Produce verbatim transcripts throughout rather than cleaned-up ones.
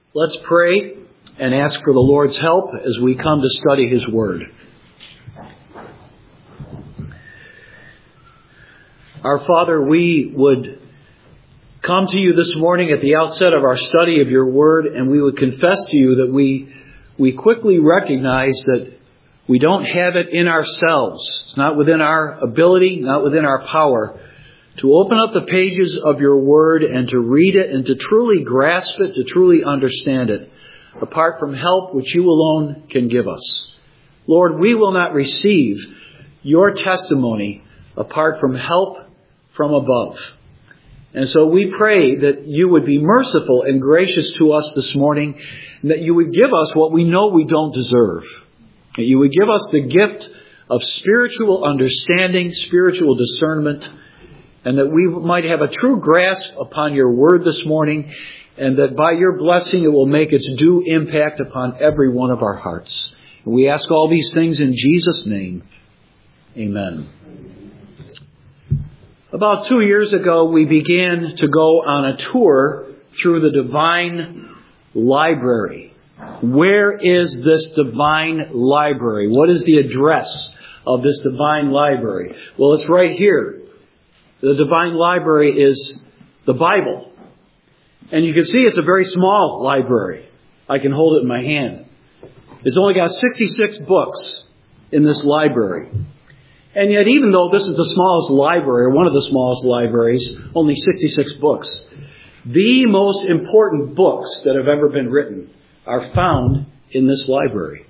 Let's pray and ask for the Lord's help as we come to study His Word. Our Father, we would come to you this morning at the outset of our study of your Word, and we would confess to you that we we quickly recognize that we don't have it in ourselves. It's not within our ability, not within our power, to open up the pages of your Word and to read it and to truly grasp it, to truly understand it, apart from help which you alone can give us. Lord, we will not receive your testimony apart from help from above. And so we pray that you would be merciful and gracious to us this morning, and that you would give us what we know we don't deserve. That you would give us the gift of spiritual understanding, spiritual discernment, and that we might have a true grasp upon your word this morning, and that by your blessing it will make its due impact upon every one of our hearts. And we ask all these things in Jesus' name. Amen. About two years ago, we began to go on a tour through the Divine Library. Where is this Divine Library? What is the address of this Divine Library? Well, it's right here. The Divine Library is the Bible. And you can see it's a very small library. I can hold it in my hand. It's only got sixty-six books in this library. And yet, even though this is the smallest library, or one of the smallest libraries, only sixty-six books, the most important books that have ever been written are found in this library.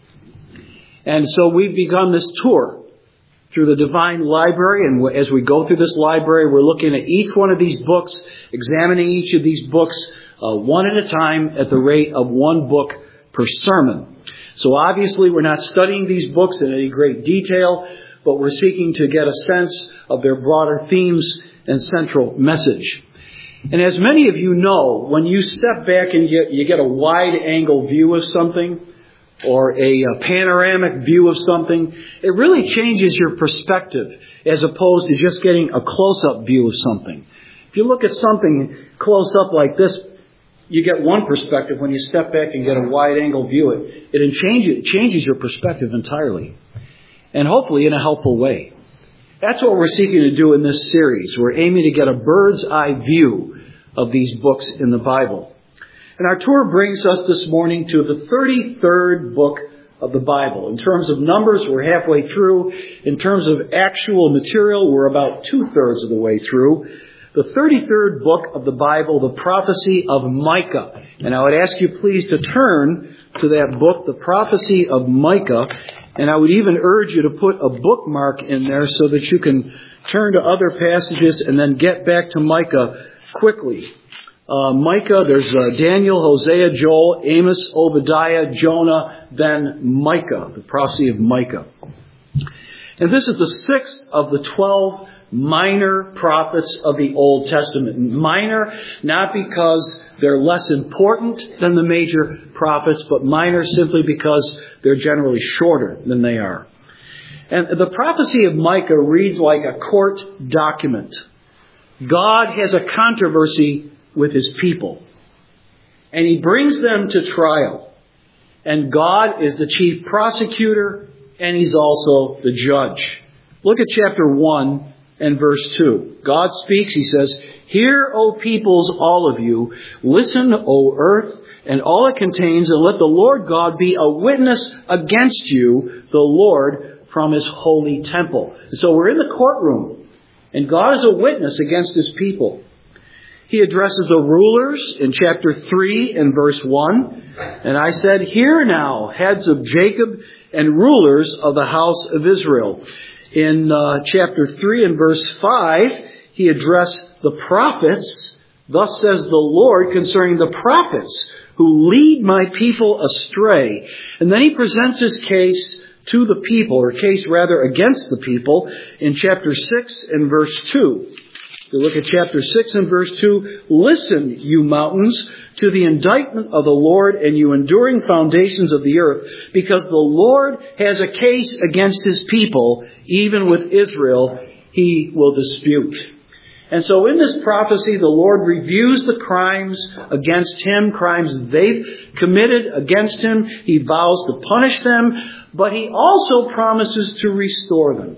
And so we've begun this tour through the Divine Library, and as we go through this library, we're looking at each one of these books, examining each of these books uh, one at a time at the rate of one book per sermon. So obviously we're not studying these books in any great detail, but we're seeking to get a sense of their broader themes and central message. And as many of you know, when you step back and you get, you get a wide-angle view of something, or a, a panoramic view of something, it really changes your perspective as opposed to just getting a close-up view of something. If you look at something close up like this, you get one perspective. When you step back and get a wide-angle view, it, it, changes, it changes your perspective entirely. And hopefully in a helpful way. That's what we're seeking to do in this series. We're aiming to get a bird's eye view of these books in the Bible. And our tour brings us this morning to the thirty-third book of the Bible. In terms of numbers, we're halfway through. In terms of actual material, we're about two-thirds of the way through. The thirty-third book of the Bible, the prophecy of Micah. And I would ask you please to turn to that book, the prophecy of Micah. And I would even urge you to put a bookmark in there so that you can turn to other passages and then get back to Micah quickly. Uh, Micah, there's uh, Daniel, Hosea, Joel, Amos, Obadiah, Jonah, then Micah, the prophecy of Micah. And this is the sixth of the twelve minor prophets of the Old Testament. Minor, not because they're less important than the major prophets, but minor simply because they're generally shorter than they are. And the prophecy of Micah reads like a court document. God has a controversy with his people, and he brings them to trial. And God is the chief prosecutor, and he's also the judge. Look at chapter one and verse two. God speaks, he says, "Hear, O peoples, all of you. Listen, O earth, and all it contains, and let the Lord God be a witness against you, the Lord, from his holy temple." And so we're in the courtroom, and God is a witness against his people. He addresses the rulers in chapter three and verse one. And I said, "Hear now, heads of Jacob and rulers of the house of Israel." In uh, chapter three and verse five, he addressed the prophets. "Thus says the Lord concerning the prophets who lead my people astray." And then he presents his case to the people, or case rather against the people, in chapter six and verse two. We look at chapter six and verse two. "Listen, you mountains, to the indictment of the Lord, and you enduring foundations of the earth, because the Lord has a case against his people, even with Israel he will dispute." And so in this prophecy, the Lord reviews the crimes against him, crimes they've committed against him. He vows to punish them, but he also promises to restore them.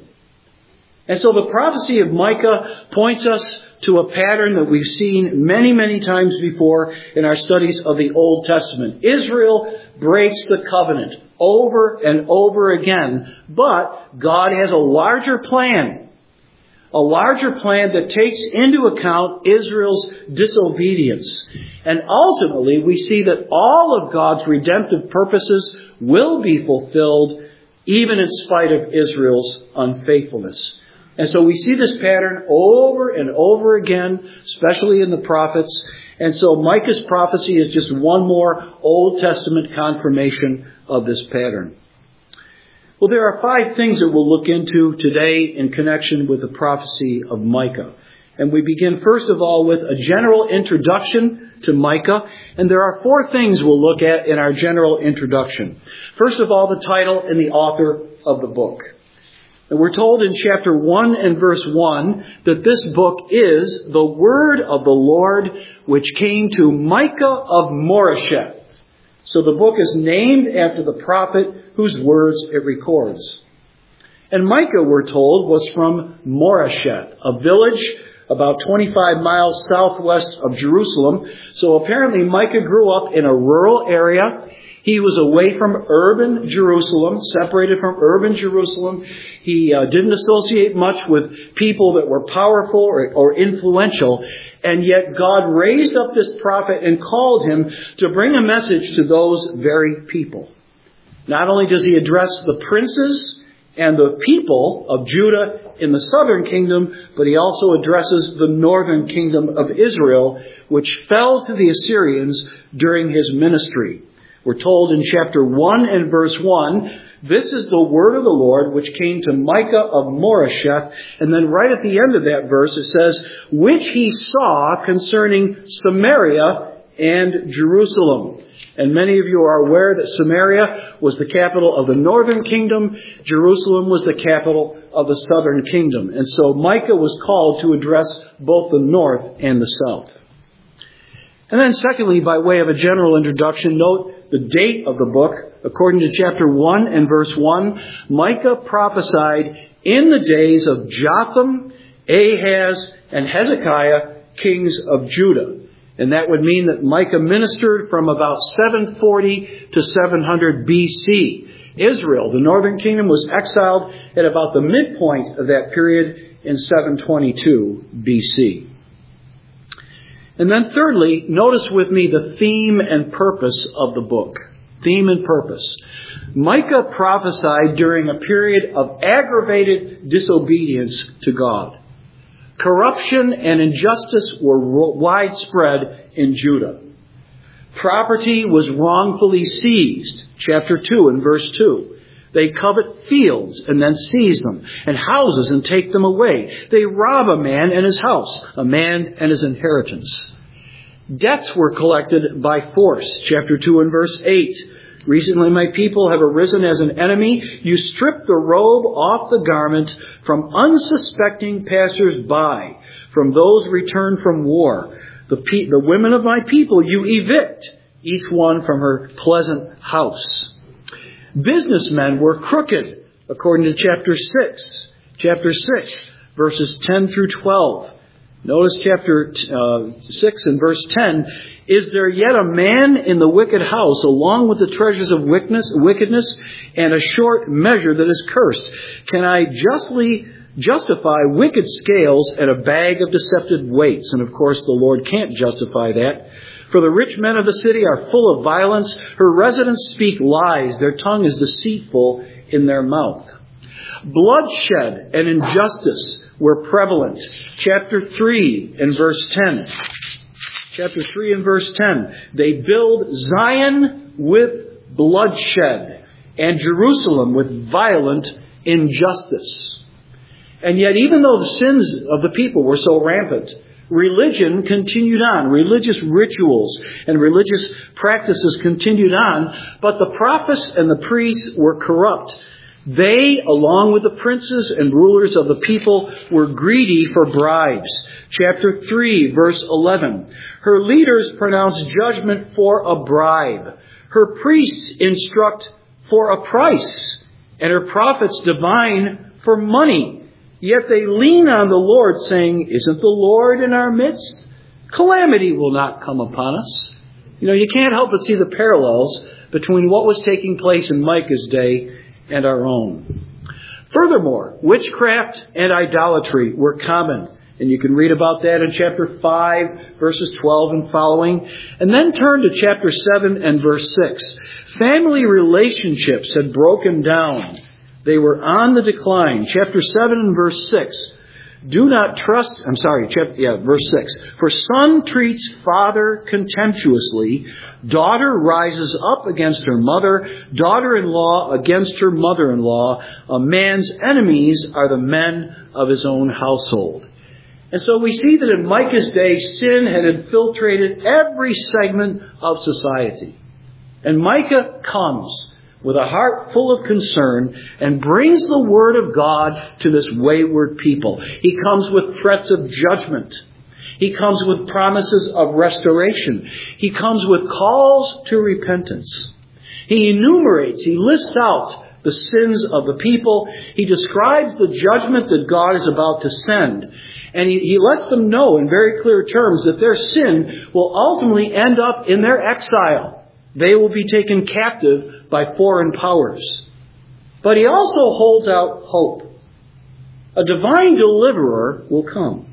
And so the prophecy of Micah points us to a pattern that we've seen many, many times before in our studies of the Old Testament. Israel breaks the covenant over and over again, but God has a larger plan. A larger plan that takes into account Israel's disobedience. And ultimately, we see that all of God's redemptive purposes will be fulfilled, even in spite of Israel's unfaithfulness. And so we see this pattern over and over again, especially in the prophets. And so Micah's prophecy is just one more Old Testament confirmation of this pattern. Well, there are five things that we'll look into today in connection with the prophecy of Micah. And we begin, first of all, with a general introduction to Micah. And there are four things we'll look at in our general introduction. First of all, the title and the author of the book. And we're told in chapter one and verse one that this book is the word of the Lord which came to Micah of Moresheth. So the book is named after the prophet whose words it records. And Micah, we're told, was from Moresheth, a village about twenty-five miles southwest of Jerusalem. So apparently Micah grew up in a rural area. He was away from urban Jerusalem, separated from urban Jerusalem. He uh, didn't associate much with people that were powerful or, or influential. And yet God raised up this prophet and called him to bring a message to those very people. Not only does he address the princes and the people of Judah in the southern kingdom, but he also addresses the northern kingdom of Israel, which fell to the Assyrians during his ministry. We're told in chapter one and verse one, this is the word of the Lord which came to Micah of Moresheth. And then right at the end of that verse it says, which he saw concerning Samaria and Jerusalem. And many of you are aware that Samaria was the capital of the northern kingdom. Jerusalem was the capital of the southern kingdom. And so Micah was called to address both the north and the south. And then secondly, by way of a general introduction, note the date of the book. According to chapter one and verse one, Micah prophesied in the days of Jotham, Ahaz, and Hezekiah, kings of Judah. And that would mean that Micah ministered from about seven forty to seven hundred B C. Israel, the northern kingdom, was exiled at about the midpoint of that period in seven twenty-two B C. And then thirdly, notice with me the theme and purpose of the book. Theme and purpose. Micah prophesied during a period of aggravated disobedience to God. Corruption and injustice were widespread in Judah. Property was wrongfully seized. Chapter two and verse two. They covet fields and then seize them, and houses and take them away. They rob a man and his house, a man and his inheritance. Debts were collected by force. Chapter two and verse eight. Recently my people have arisen as an enemy. You strip the robe off the garment from unsuspecting passers-by, from those returned from war. The, pe- the women of my people you evict, each one from her pleasant house. Businessmen were crooked, according to chapter six. Chapter six, verses ten through twelve. Notice chapter uh, six and verse ten. Is there yet a man in the wicked house, along with the treasures of wickedness, wickedness and a short measure that is cursed? Can I justly justify wicked scales and a bag of deceptive weights? And of course, the Lord can't justify that. For the rich men of the city are full of violence. Her residents speak lies. Their tongue is deceitful in their mouth. Bloodshed and injustice were prevalent. Chapter three and verse ten. Chapter three and verse ten. They build Zion with bloodshed and Jerusalem with violent injustice. And yet, even though the sins of the people were so rampant, religion continued on. Religious rituals and religious practices continued on. But the prophets and the priests were corrupt. They, along with the princes and rulers of the people, were greedy for bribes. Chapter three, verse eleven. Her leaders pronounce judgment for a bribe. Her priests instruct for a price, and her prophets divine for money. Yet they lean on the Lord, saying, "Isn't the Lord in our midst? Calamity will not come upon us." You know, you can't help but see the parallels between what was taking place in Micah's day and our own. Furthermore, witchcraft and idolatry were common. And you can read about that in chapter five, verses twelve and following. And then turn to chapter seven and verse six. Family relationships had broken down. They were on the decline. Chapter seven and verse six. Do not trust, I'm sorry, chapter, yeah, verse six. For son treats father contemptuously. Daughter rises up against her mother. Daughter-in-law against her mother-in-law. A man's enemies are the men of his own household. And so we see that in Micah's day, sin had infiltrated every segment of society. And Micah comes with a heart full of concern and brings the word of God to this wayward people. He comes with threats of judgment. He comes with promises of restoration. He comes with calls to repentance. He enumerates, he lists out the sins of the people. He describes the judgment that God is about to send. And he, he lets them know in very clear terms that their sin will ultimately end up in their exile. They will be taken captive by foreign powers. But he also holds out hope. A divine deliverer will come.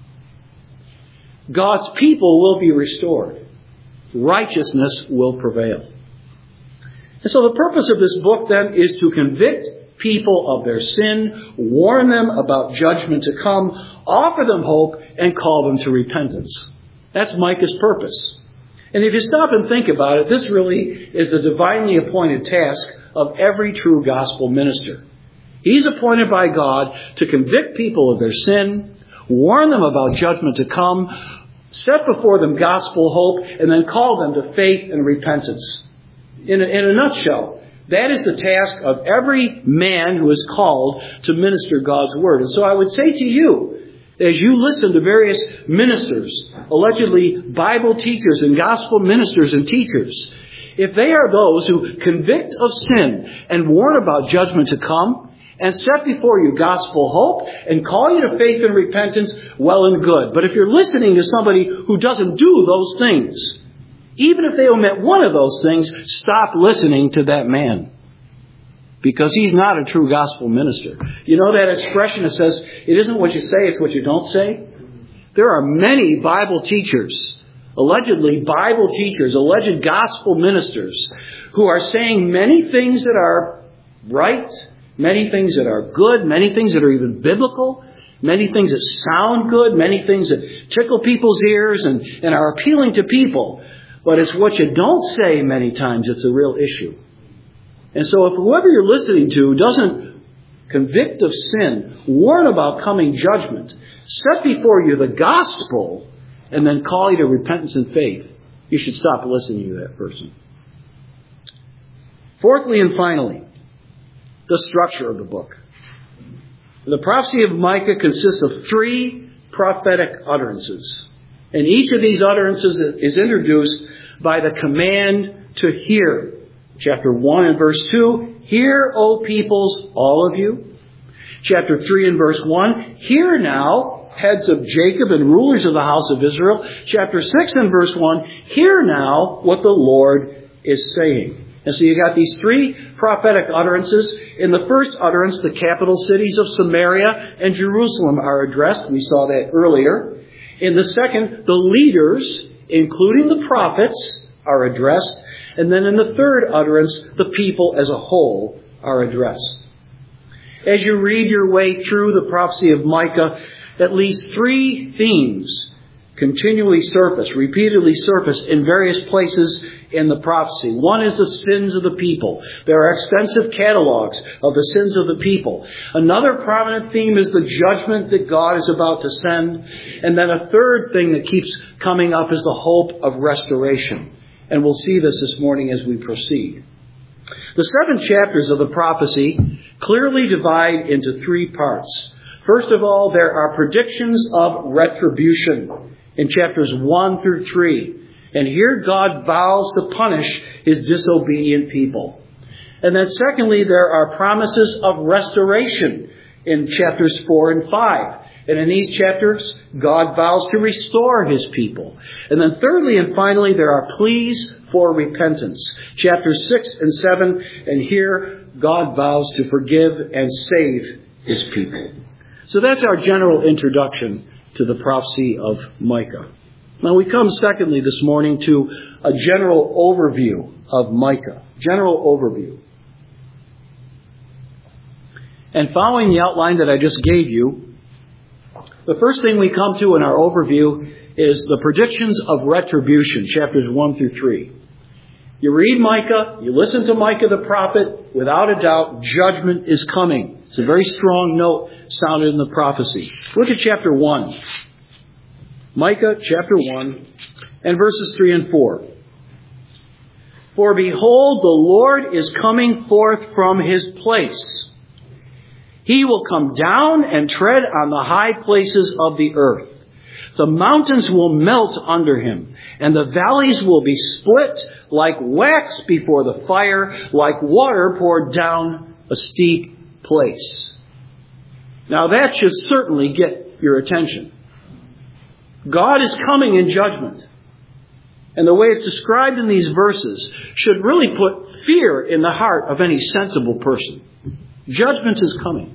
God's people will be restored. Righteousness will prevail. And so the purpose of this book then is to convict people of their sin, warn them about judgment to come, offer them hope, and call them to repentance. That's Micah's purpose. And if you stop and think about it, this really is the divinely appointed task of every true gospel minister. He's appointed by God to convict people of their sin, warn them about judgment to come, set before them gospel hope, and then call them to faith and repentance. In a, in a nutshell, that is the task of every man who is called to minister God's word. And so I would say to you, as you listen to various ministers, allegedly Bible teachers and gospel ministers and teachers, if they are those who convict of sin and warn about judgment to come and set before you gospel hope and call you to faith and repentance, well and good. But if you're listening to somebody who doesn't do those things, even if they omit one of those things, stop listening to that man. Because he's not a true gospel minister. You know that expression that says, it isn't what you say, it's what you don't say? There are many Bible teachers, allegedly Bible teachers, alleged gospel ministers, who are saying many things that are right, many things that are good, many things that are even biblical, many things that sound good, many things that tickle people's ears and, and are appealing to people. But it's what you don't say many times that's a real issue. And so if whoever you're listening to doesn't convict of sin, warn about coming judgment, set before you the gospel, and then call you to repentance and faith, you should stop listening to that person. Fourthly and finally, the structure of the book. The prophecy of Micah consists of three prophetic utterances. And each of these utterances is introduced by the command to hear. Chapter one and verse two, hear, O peoples, all of you. Chapter three and verse one, hear now, heads of Jacob and rulers of the house of Israel. Chapter six and verse one, hear now what the Lord is saying. And so you got these three prophetic utterances. In the first utterance, the capital cities of Samaria and Jerusalem are addressed. We saw that earlier. In the second, the leaders, including the prophets, are addressed. And then in the third utterance, the people as a whole are addressed. As you read your way through the prophecy of Micah, at least three themes continually surface, repeatedly surface in various places in the prophecy. One is the sins of the people. There are extensive catalogs of the sins of the people. Another prominent theme is the judgment that God is about to send. And then a third thing that keeps coming up is the hope of restoration. And we'll see this this morning as we proceed. The seven chapters of the prophecy clearly divide into three parts. First of all, there are predictions of retribution in chapters one through three. And here God vows to punish His disobedient people. And then secondly, there are promises of restoration in chapters four and five. And in these chapters, God vows to restore His people. And then thirdly and finally, there are pleas for repentance. Chapters six and seven, and here God vows to forgive and save His people. So that's our general introduction to the prophecy of Micah. Now we come secondly this morning to a general overview of Micah. General overview. And following the outline that I just gave you, the first thing we come to in our overview is the predictions of retribution, chapters one through three. You read Micah, you listen to Micah the prophet, without a doubt, judgment is coming. It's a very strong note sounded in the prophecy. Look at chapter one. Micah chapter one and verses three and four. For behold, the Lord is coming forth from His place. He will come down and tread on the high places of the earth. The mountains will melt under Him, and the valleys will be split like wax before the fire, like water poured down a steep place. Now that should certainly get your attention. God is coming in judgment. And the way it's described in these verses should really put fear in the heart of any sensible person. Judgment is coming.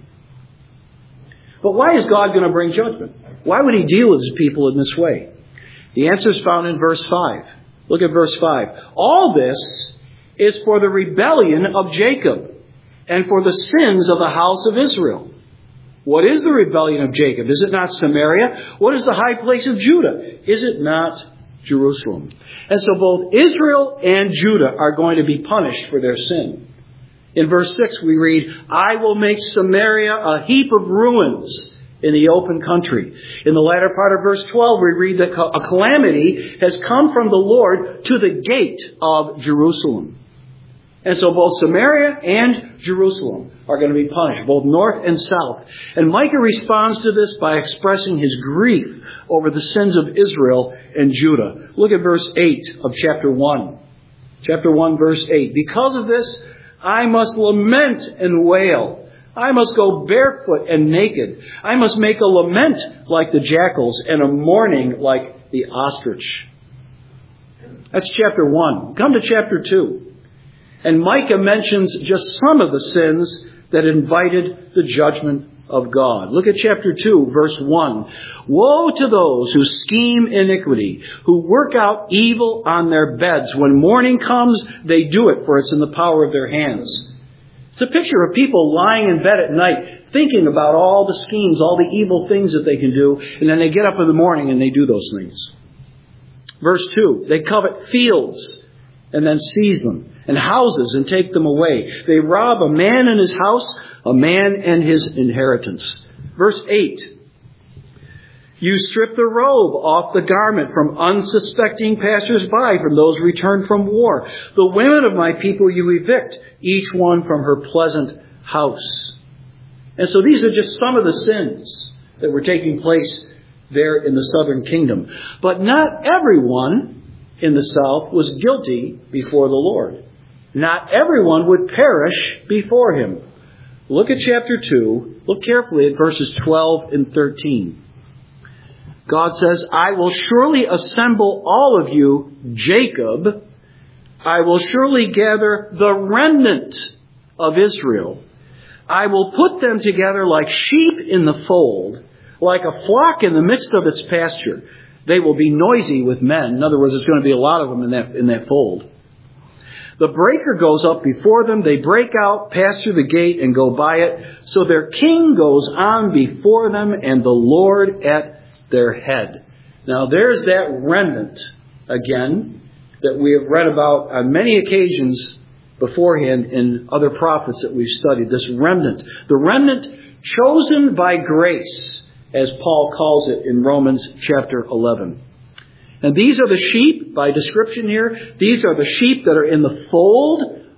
But why is God going to bring judgment? Why would He deal with His people in this way? The answer is found in verse five. Look at verse five. All this is for the rebellion of Jacob and for the sins of the house of Israel. What is the rebellion of Jacob? Is it not Samaria? What is the high place of Judah? Is it not Jerusalem? And so both Israel and Judah are going to be punished for their sin. In verse six we read, I will make Samaria a heap of ruins in the open country. In the latter part of verse twelve we read that a calamity has come from the Lord to the gate of Jerusalem. And so both Samaria and Jerusalem are going to be punished, both north and south. And Micah responds to this by expressing his grief over the sins of Israel and Judah. Look at verse eight of chapter one. Chapter one, verse eight. Because of this, I must lament and wail. I must go barefoot and naked. I must make a lament like the jackals and a mourning like the ostrich. That's chapter one. Come to chapter two. And Micah mentions just some of the sins that invited the judgment of God. Look at chapter two, verse one. Woe to those who scheme iniquity, who work out evil on their beds. When morning comes, they do it, for it's in the power of their hands. It's a picture of people lying in bed at night, thinking about all the schemes, all the evil things that they can do, and then they get up in the morning and they do those things. Verse two, they covet fields and then seize them, and houses and take them away. They rob a man in his house, a man and his inheritance. Verse eight. You strip the robe off the garment from unsuspecting passers-by, from those returned from war. The women of my people you evict, each one from her pleasant house. And so these are just some of the sins that were taking place there in the southern kingdom. But not everyone in the south was guilty before the Lord. Not everyone would perish before Him. Look at chapter two. Look carefully at verses twelve and thirteen. God says, I will surely assemble all of you, Jacob. I will surely gather the remnant of Israel. I will put them together like sheep in the fold, like a flock in the midst of its pasture. They will be noisy with men. In other words, there's going to be a lot of them in that, in that fold. The breaker goes up before them. They break out, pass through the gate, and go by it. So their king goes on before them, and the Lord at their head. Now there's that remnant again that we have read about on many occasions beforehand in other prophets that we've studied. This remnant. The remnant chosen by grace, as Paul calls it in Romans chapter eleven. And these are the sheep, by description here, these are the sheep that are in the fold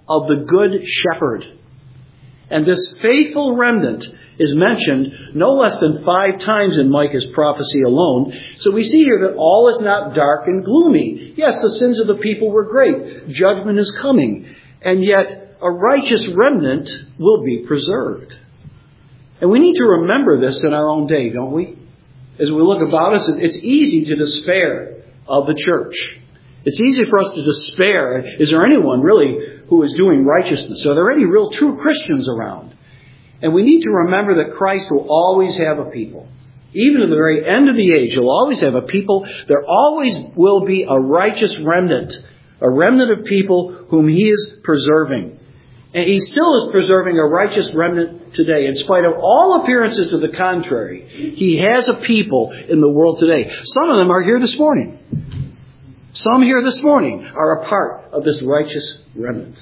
of the Good Shepherd. And this faithful remnant is mentioned no less than five times in Micah's prophecy alone. So we see here that all is not dark and gloomy. Yes, the sins of the people were great. Judgment is coming. And yet a righteous remnant will be preserved. And we need to remember this in our own day, don't we? As we look about us, it's easy to despair of the church. It's easy for us to despair. Is there anyone really who is doing righteousness? Are there any real true Christians around? And we need to remember that Christ will always have a people. Even at the very end of the age, He'll always have a people. There always will be a righteous remnant. A remnant of people whom He is preserving. And He still is preserving a righteous remnant today. In spite of all appearances to the contrary, He has a people in the world today. Some of them are here this morning. Some here this morning are a part of this righteous remnant.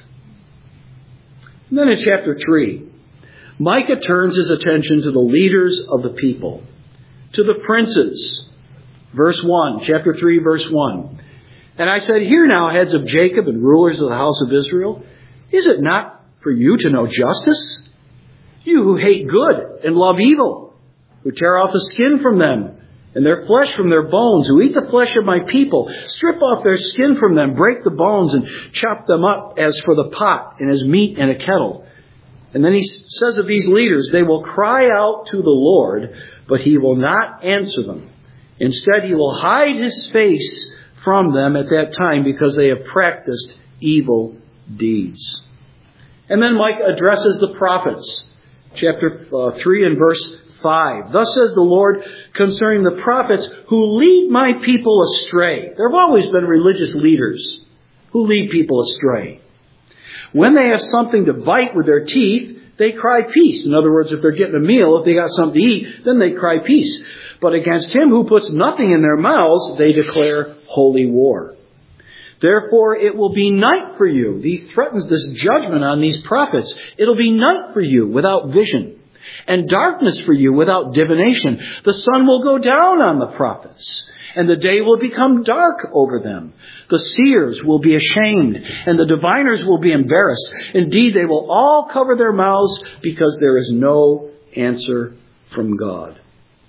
And then in chapter three, Micah turns his attention to the leaders of the people, to the princes. Verse one, chapter three, verse one. And I said, hear now, heads of Jacob and rulers of the house of Israel, is it not for you to know justice? You who hate good and love evil, who tear off the skin from them, and their flesh from their bones, who eat the flesh of my people, strip off their skin from them, break the bones, and chop them up as for the pot and as meat in a kettle. And then he says of these leaders, they will cry out to the Lord, but He will not answer them. Instead, He will hide His face from them at that time because they have practiced evil deeds. And then Micah addresses the prophets. Chapter uh, three and verse five. Thus says the Lord concerning the prophets who lead my people astray. There have always been religious leaders who lead people astray. When they have something to bite with their teeth, they cry peace. In other words, if they're getting a meal, if they got something to eat, then they cry peace. But against him who puts nothing in their mouths, they declare holy war. Therefore, it will be night for you. He threatens this judgment on these prophets. It'll be night for you without vision, and darkness for you without divination. The sun will go down on the prophets, and the day will become dark over them. The seers will be ashamed, and the diviners will be embarrassed. Indeed, they will all cover their mouths because there is no answer from God.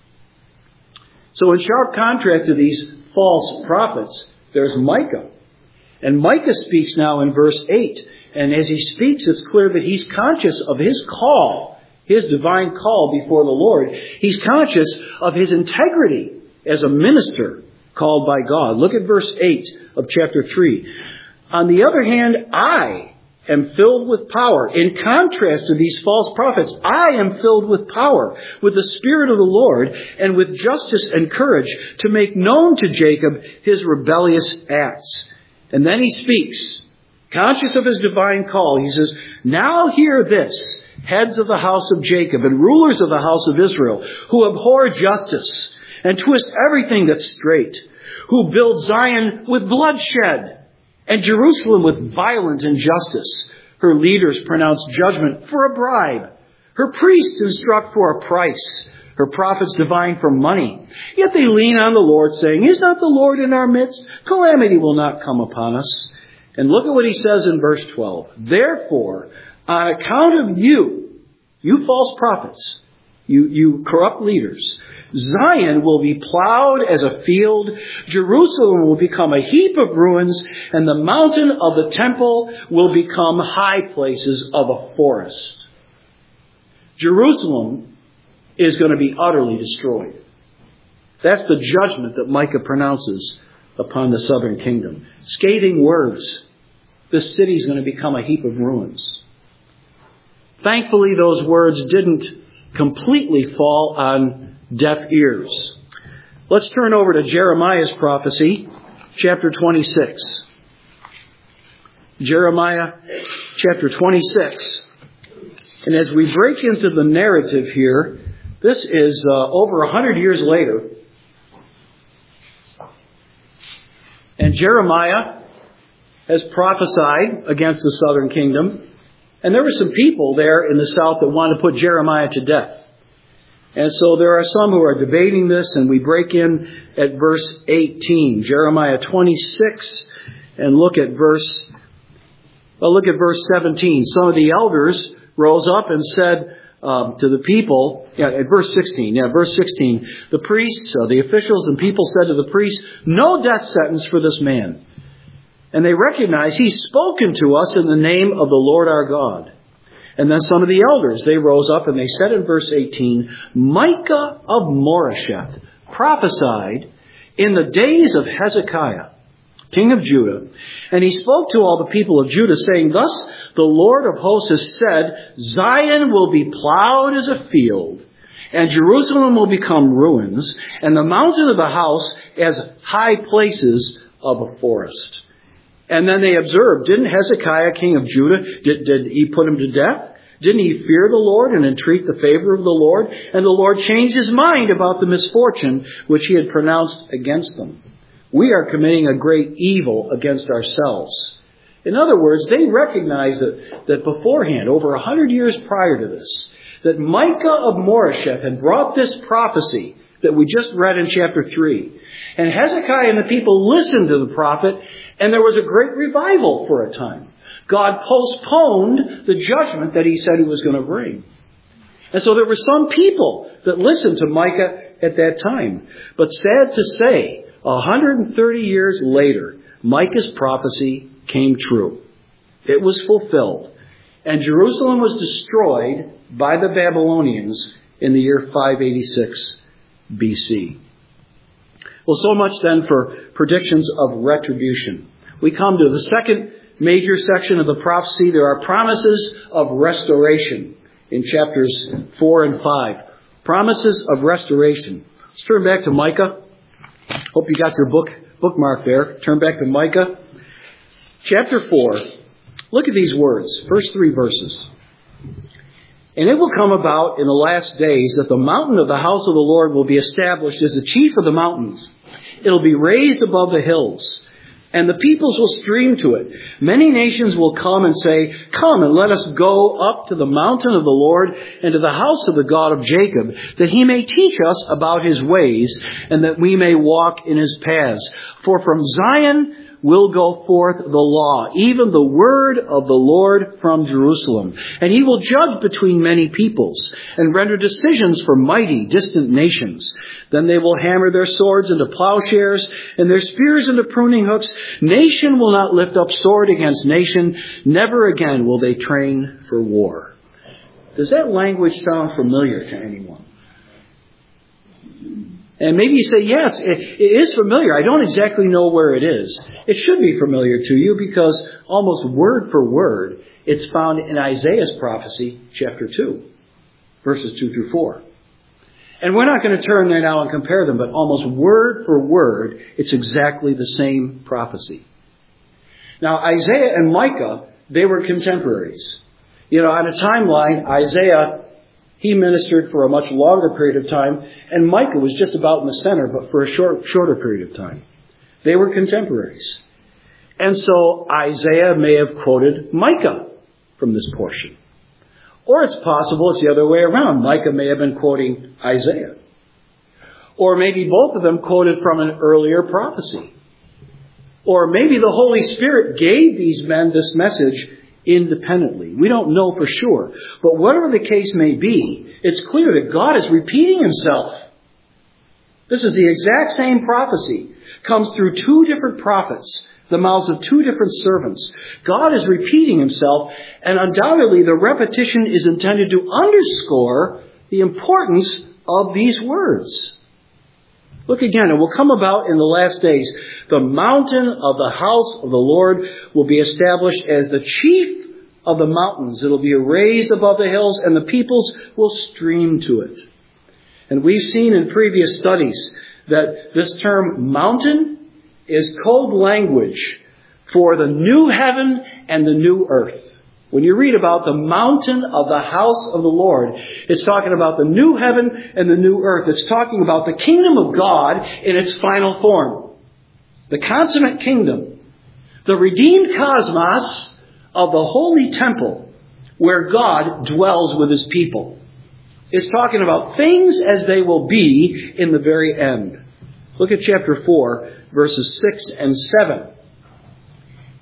So in sharp contrast to these false prophets, there's Micah. And Micah speaks now in verse eight. And as he speaks, it's clear that he's conscious of his call, his divine call before the Lord. He's conscious of his integrity as a minister called by God. Look at verse eight of chapter three. On the other hand, I am filled with power. In contrast to these false prophets, I am filled with power, with the Spirit of the Lord, and with justice and courage to make known to Jacob his rebellious acts. And then he speaks, conscious of his divine call. He says, now hear this, heads of the house of Jacob and rulers of the house of Israel, who abhor justice and twist everything that's straight, who build Zion with bloodshed and Jerusalem with violent injustice. Her leaders pronounce judgment for a bribe. Her priests instruct for a price. Her prophets divine for money. Yet they lean on the Lord, saying, is not the Lord in our midst? Calamity will not come upon us. And look at what he says in verse twelve. Therefore, on account of you, you false prophets, you, you corrupt leaders, Zion will be plowed as a field. Jerusalem will become a heap of ruins, and the mountain of the temple will become high places of a forest. Jerusalem is going to be utterly destroyed. That's the judgment that Micah pronounces upon the southern kingdom. Scathing words. This city is going to become a heap of ruins. Thankfully, those words didn't completely fall on deaf ears. Let's turn over to Jeremiah's prophecy, chapter twenty-six. Jeremiah chapter twenty-six. And as we break into the narrative here, this is uh, over a hundred years later. And Jeremiah has prophesied against the southern kingdom. And there were some people there in the south that wanted to put Jeremiah to death. And so there are some who are debating this, and we break in at verse eighteen. Jeremiah twenty-six, and look at verse Well, look at verse seventeen. Some of the elders rose up and said um, to the people, yeah, at verse sixteen, yeah, verse sixteen, the priests, uh, the officials and people said to the priests, no death sentence for this man. And they recognize he's spoken to us in the name of the Lord our God. And then some of the elders, they rose up and they said in verse eighteen, Micah of Moresheth prophesied in the days of Hezekiah, king of Judah. And he spoke to all the people of Judah, saying, thus the Lord of hosts has said, Zion will be plowed as a field, and Jerusalem will become ruins, and the mountain of the house as high places of a forest. And then they observed, didn't Hezekiah, king of Judah, did, did he put him to death? Didn't he fear the Lord and entreat the favor of the Lord? And the Lord changed his mind about the misfortune which he had pronounced against them. We are committing a great evil against ourselves. In other words, they recognized that, that beforehand, over a hundred years prior to this, that Micah of Moresheth had brought this prophecy that we just read in chapter three. And Hezekiah and the people listened to the prophet, and there was a great revival for a time. God postponed the judgment that he said he was going to bring. And so there were some people that listened to Micah at that time. But sad to say, one hundred thirty years later, Micah's prophecy came true. It was fulfilled. And Jerusalem was destroyed by the Babylonians in the year five eighty-six B C. Well, so much then for predictions of retribution. We come to the second major section of the prophecy. There are promises of restoration in chapters four and five. Promises of restoration. Let's turn back to Micah. Hope you got your book bookmark there. Turn back to Micah. Chapter four. Look at these words. First three verses. And it will come about in the last days that the mountain of the house of the Lord will be established as the chief of the mountains. It'll be raised above the hills, and the peoples will stream to it. Many nations will come and say, come and let us go up to the mountain of the Lord and to the house of the God of Jacob, that he may teach us about his ways and that we may walk in his paths. For from Zion will go forth the law, even the word of the Lord from Jerusalem. And he will judge between many peoples and render decisions for mighty, distant nations. Then they will hammer their swords into plowshares and their spears into pruning hooks. Nation will not lift up sword against nation. Never again will they train for war. Does that language sound familiar to anyone? And maybe you say, yes, it, it is familiar. I don't exactly know where it is. It should be familiar to you because almost word for word, it's found in Isaiah's prophecy, chapter two, verses two through four. And we're not going to turn there now and compare them, but almost word for word, it's exactly the same prophecy. Now, Isaiah and Micah, they were contemporaries. You know, on a timeline, Isaiah, he ministered for a much longer period of time, and Micah was just about in the center, but for a short, shorter period of time. They were contemporaries. And so Isaiah may have quoted Micah from this portion. Or it's possible it's the other way around. Micah may have been quoting Isaiah. Or maybe both of them quoted from an earlier prophecy. Or maybe the Holy Spirit gave these men this message independently. We don't know for sure. But whatever the case may be, it's clear that God is repeating himself. This is the exact same prophecy. Comes through two different prophets, the mouths of two different servants. God is repeating himself, and undoubtedly the repetition is intended to underscore the importance of these words. Look again, it will come about in the last days. The mountain of the house of the Lord will be established as the chief of the mountains. It will be raised above the hills, and the peoples will stream to it. And we've seen in previous studies that this term mountain is code language for the new heaven and the new earth. When you read about the mountain of the house of the Lord, it's talking about the new heaven and the new earth. It's talking about the kingdom of God in its final form. The consummate kingdom. The redeemed cosmos of the holy temple where God dwells with his people. It's talking about things as they will be in the very end. Look at chapter four, verses six and seven.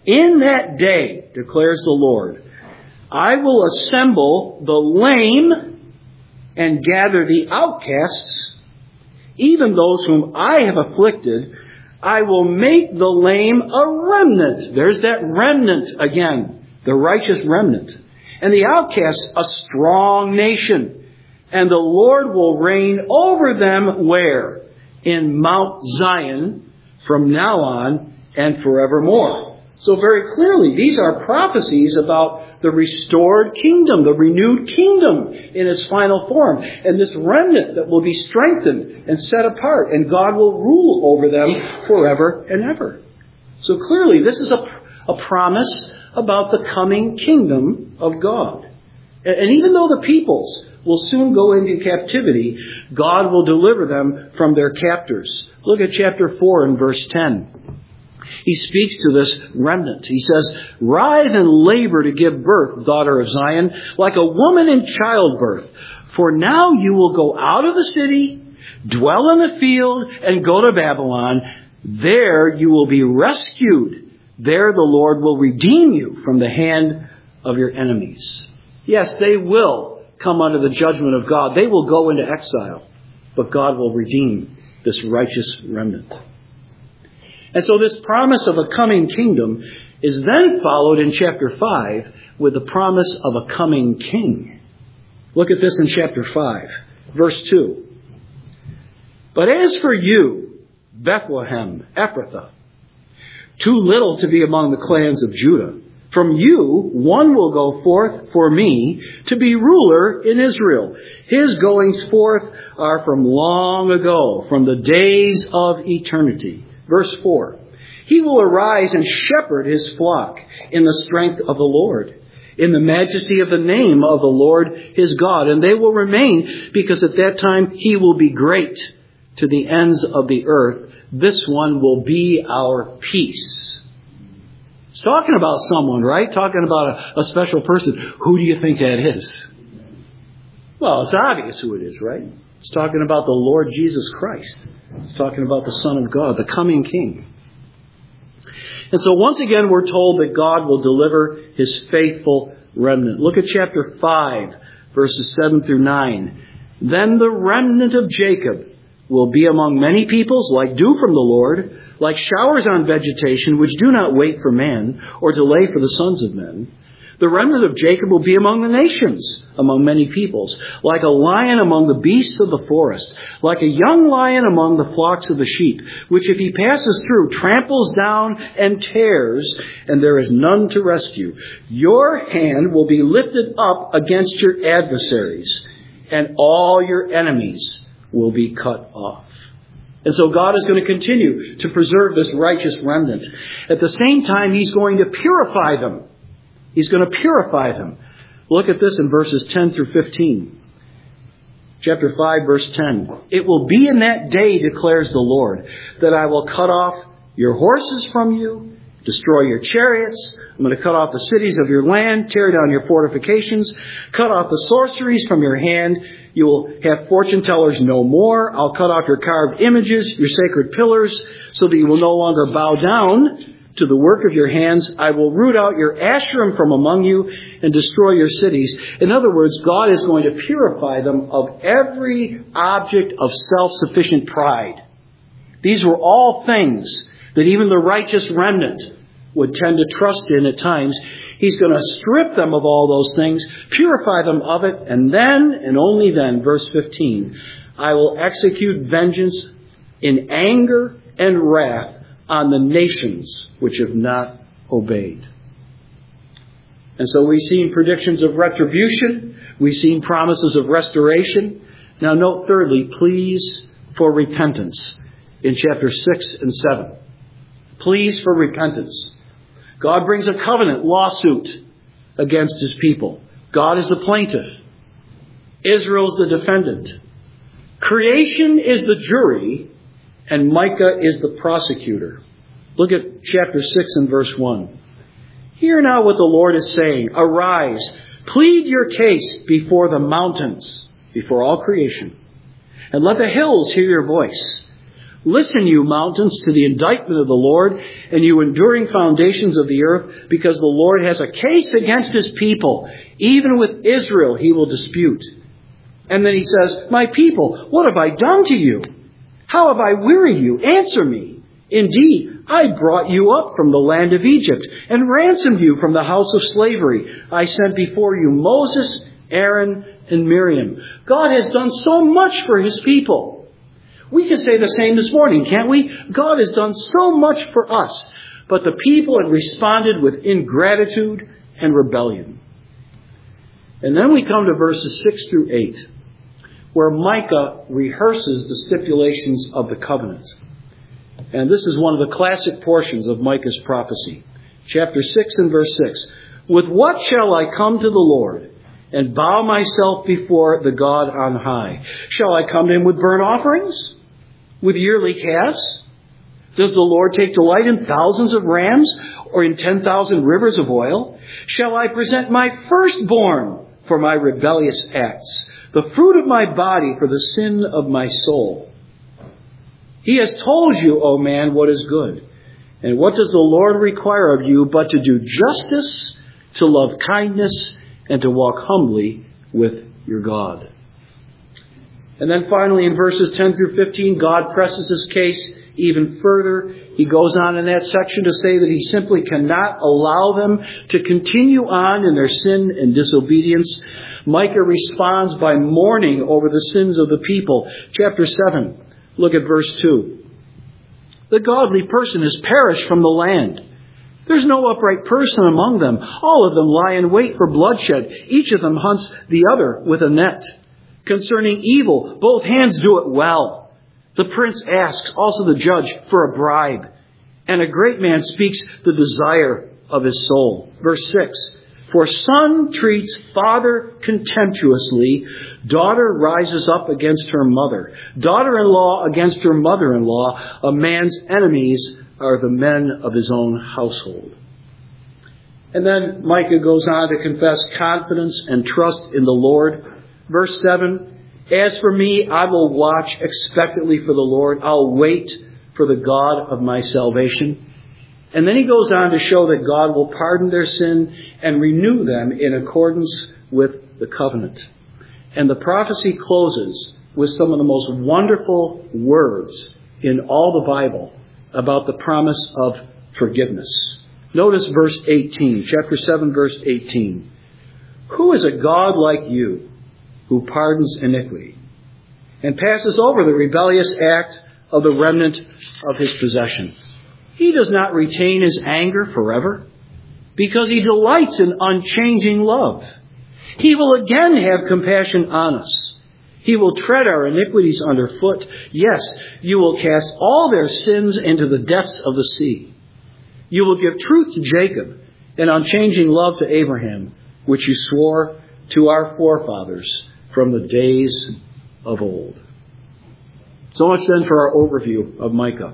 In that day, declares the Lord, I will assemble the lame and gather the outcasts, even those whom I have afflicted. I will make the lame a remnant. There's that remnant again, the righteous remnant. And the outcasts a strong nation. And the Lord will reign over them where? In Mount Zion from now on and forevermore. So very clearly, these are prophecies about the restored kingdom, the renewed kingdom in its final form. And this remnant that will be strengthened and set apart. And God will rule over them forever and ever. So clearly, this is a, a promise about the coming kingdom of God. And, and even though the peoples will soon go into captivity, God will deliver them from their captors. Look at chapter four and verse ten. He speaks to this remnant. He says, Rise and labor to give birth, daughter of Zion, like a woman in childbirth. For now you will go out of the city, dwell in the field, and go to Babylon. There you will be rescued. There the Lord will redeem you from the hand of your enemies. Yes, they will come under the judgment of God. They will go into exile, but God will redeem this righteous remnant. And so this promise of a coming kingdom is then followed in chapter five with the promise of a coming king. Look at this in chapter five, verse two. But as for you, Bethlehem, Ephrathah, too little to be among the clans of Judah, from you one will go forth for me to be ruler in Israel. His goings forth are from long ago, from the days of eternity. Verse four. He will arise and shepherd his flock in the strength of the Lord, in the majesty of the name of the Lord his God. And they will remain, because at that time he will be great to the ends of the earth. This one will be our peace. It's talking about someone, right? Talking about a, a special person. Who do you think that is? Well, it's obvious who it is, right? It's talking about the Lord Jesus Christ. It's talking about the Son of God, the coming King. And so once again, we're told that God will deliver his faithful remnant. Look at chapter five, verses seven through nine. Then the remnant of Jacob will be among many peoples, like dew from the Lord, like showers on vegetation, which do not wait for man, or delay for the sons of men. The remnant of Jacob will be among the nations, among many peoples, like a lion among the beasts of the forest, like a young lion among the flocks of the sheep, which if he passes through, tramples down and tears, and there is none to rescue. Your hand will be lifted up against your adversaries, and all your enemies will be cut off. And so God is going to continue to preserve this righteous remnant. At the same time, he's going to purify them. He's going to purify them. Look at this in verses ten through fifteen. Chapter five, verse ten. It will be in that day, declares the Lord, that I will cut off your horses from you, destroy your chariots. I'm going to cut off the cities of your land, tear down your fortifications, cut off the sorceries from your hand. You will have fortune tellers no more. I'll cut off your carved images, your sacred pillars, so that you will no longer bow down to the work of your hands. I will root out your Asherim from among you and destroy your cities. In other words, God is going to purify them of every object of self-sufficient pride. These were all things that even the righteous remnant would tend to trust in at times. He's going to strip them of all those things, purify them of it, and then, and only then, verse fifteen, I will execute vengeance in anger and wrath on the nations which have not obeyed. And so we've seen predictions of retribution. We've seen promises of restoration. Now note thirdly, pleas for repentance in chapter six and seven. Pleas for repentance. God brings a covenant lawsuit against his people. God is the plaintiff. Israel is the defendant. Creation is the jury, and Micah is the prosecutor. Look at chapter six and verse one. Hear now what the Lord is saying. Arise, plead your case before the mountains, before all creation, and let the hills hear your voice. Listen, you mountains, to the indictment of the Lord, and you enduring foundations of the earth, because the Lord has a case against his people. Even with Israel he will dispute. And then he says, my people, what have I done to you? How have I wearied you? Answer me. Indeed, I brought you up from the land of Egypt and ransomed you from the house of slavery. I sent before you Moses, Aaron, and Miriam. God has done so much for his people. We can say the same this morning, can't we? God has done so much for us, but the people had responded with ingratitude and rebellion. And then we come to verses six through eight, where Micah rehearses the stipulations of the covenant. And this is one of the classic portions of Micah's prophecy. Chapter six and verse six. With what shall I come to the Lord and bow myself before the God on high? Shall I come to him with burnt offerings? With yearly calves? Does the Lord take delight in thousands of rams or in ten thousand rivers of oil? Shall I present my firstborn for my rebellious acts, the fruit of my body for the sin of my soul? He has told you, O man, what is good. And what does the Lord require of you but to do justice, to love kindness, and to walk humbly with your God? And then finally in verses ten through fifteen, God presses his case even further. He goes on in that section to say that he simply cannot allow them to continue on in their sin and disobedience. Micah responds by mourning over the sins of the people. Chapter seven, look at verse two. The godly person has perished from the land. There's no upright person among them. All of them lie in wait for bloodshed. Each of them hunts the other with a net. Concerning evil, both hands do it well. The prince asks, also the judge, for a bribe. And a great man speaks the desire of his soul. Verse six. For son treats father contemptuously. Daughter rises up against her mother. Daughter-in-law against her mother-in-law. A man's enemies are the men of his own household. And then Micah goes on to confess confidence and trust in the Lord. Verse seven, as for me, I will watch expectantly for the Lord. I'll wait for the God of my salvation. And then he goes on to show that God will pardon their sin and renew them in accordance with the covenant. And the prophecy closes with some of the most wonderful words in all the Bible about the promise of forgiveness. Notice verse eighteen, chapter seven, verse eighteen. Who is a God like you, who pardons iniquity and passes over the rebellious act of the remnant of his possession? He does not retain his anger forever, because he delights in unchanging love. He will again have compassion on us. He will tread our iniquities underfoot. Yes, you will cast all their sins into the depths of the sea. You will give truth to Jacob and unchanging love to Abraham, which you swore to our forefathers from the days of old. So much then for our overview of Micah.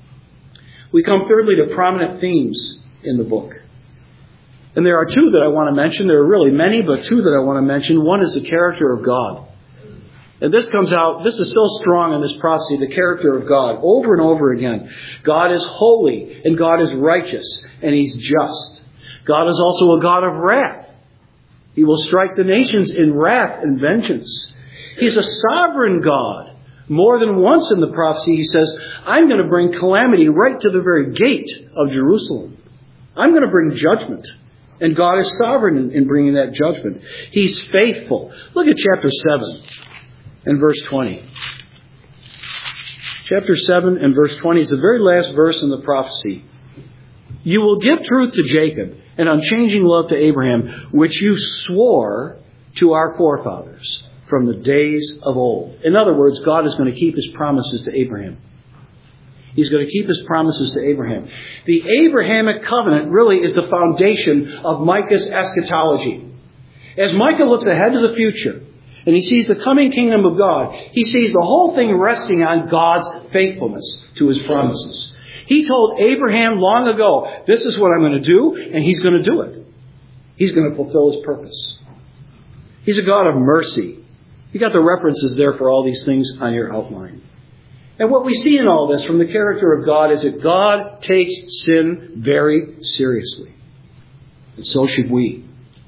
We come thirdly to prominent themes in the book. And there are two that I want to mention. There are really many, but two that I want to mention. One is the character of God. And this comes out, this is so strong in this prophecy, the character of God, over and over again. God is holy, and God is righteous, and he's just. God is also a God of wrath. He will strike the nations in wrath and vengeance. He's a sovereign God. More than once in the prophecy, he says, I'm going to bring calamity right to the very gate of Jerusalem. I'm going to bring judgment. And God is sovereign in, in bringing that judgment. He's faithful. Look at chapter seven and verse twenty. Chapter seven and verse twenty is the very last verse in the prophecy. You will give truth to Jacob and unchanging love to Abraham, which you swore to our forefathers from the days of old. In other words, God is going to keep his promises to Abraham. He's going to keep his promises to Abraham. The Abrahamic covenant really is the foundation of Micah's eschatology. As Micah looks ahead to the future, and he sees the coming kingdom of God, he sees the whole thing resting on God's faithfulness to his promises. He told Abraham long ago, this is what I'm going to do, and he's going to do it. He's going to fulfill his purpose. He's a God of mercy. You got the references there for all these things on your outline. And what we see in all this from the character of God is that God takes sin very seriously. And so should we.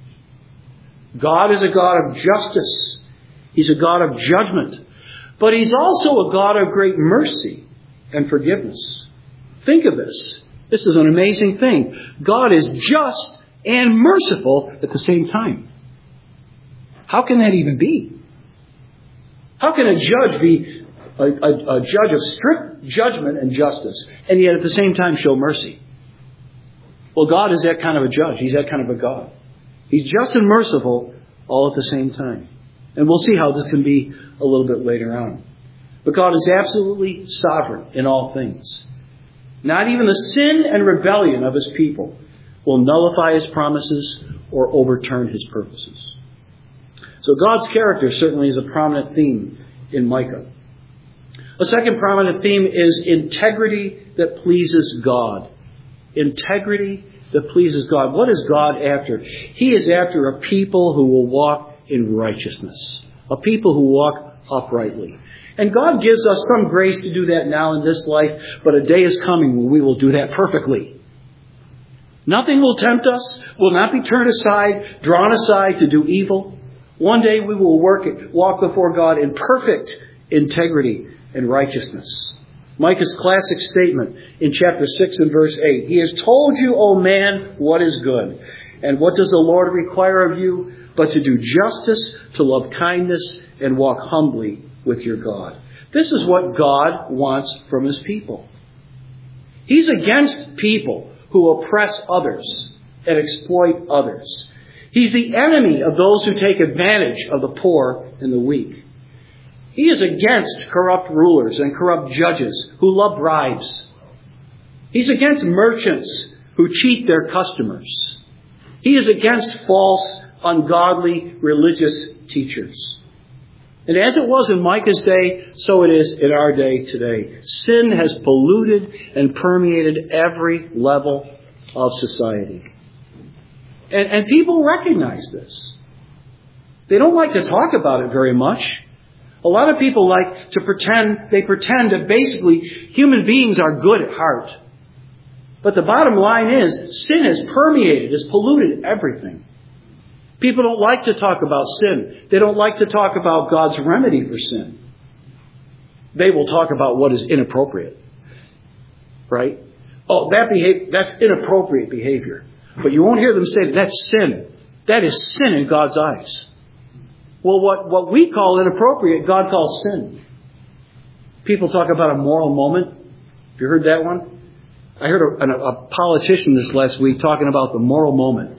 God is a God of justice. He's a God of judgment. But He's also a God of great mercy and forgiveness. Think of this. This is an amazing thing. God is just and merciful at the same time. How can that even be? How can a judge be a, a, a judge of strict judgment and justice and yet at the same time show mercy? Well, God is that kind of a judge. He's that kind of a God. He's just and merciful all at the same time. And we'll see how this can be a little bit later on. But God is absolutely sovereign in all things. Not even the sin and rebellion of His people will nullify His promises or overturn His purposes. So God's character certainly is a prominent theme in Micah. A second prominent theme is integrity that pleases God. Integrity that pleases God. What is God after? He is after a people who will walk in righteousness. A people who walk uprightly. And God gives us some grace to do that now in this life, but a day is coming when we will do that perfectly. Nothing will tempt us, will not be turned aside, drawn aside to do evil. One day we will work it, walk before God in perfect integrity and righteousness. Micah's classic statement in chapter six and verse eight. He has told you, O man, what is good. And what does the Lord require of you? But to do justice, to love kindness, and walk humbly with your God. This is what God wants from His people. He's against people who oppress others and exploit others. He's the enemy of those who take advantage of the poor and the weak. He is against corrupt rulers and corrupt judges who love bribes. He's against merchants who cheat their customers. He is against false, ungodly religious teachers. And as it was in Micah's day, so it is in our day today. Sin has polluted and permeated every level of society. And, and people recognize this. They don't like to talk about it very much. A lot of people like to pretend, they pretend that basically human beings are good at heart. But the bottom line is, sin has permeated, has polluted everything. People don't like to talk about sin. They don't like to talk about God's remedy for sin. They will talk about what is inappropriate. Right? Oh, that behavior, that's inappropriate behavior. But you won't hear them say that's sin. That is sin in God's eyes. Well, what, what we call inappropriate, God calls sin. People talk about a moral moment. Have you heard that one? I heard a, a politician this last week talking about the moral moment.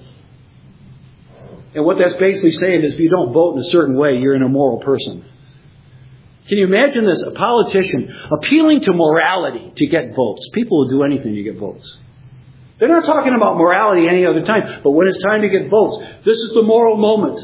And what that's basically saying is if you don't vote in a certain way, you're an immoral person. Can you imagine this? A politician appealing to morality to get votes. People will do anything to get votes. They're not talking about morality any other time. But when it's time to get votes, this is the moral moment.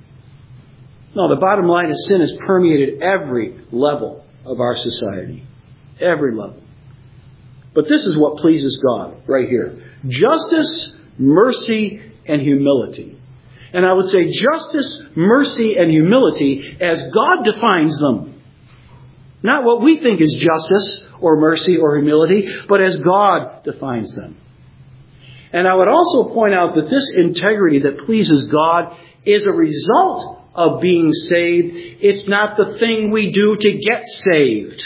No, the bottom line is sin has permeated every level of our society. Every level. But this is what pleases God right here. Justice, mercy, and humility. And I would say justice, mercy, and humility as God defines them. Not what we think is justice or mercy or humility, but as God defines them. And I would also point out that this integrity that pleases God is a result of being saved. It's not the thing we do to get saved.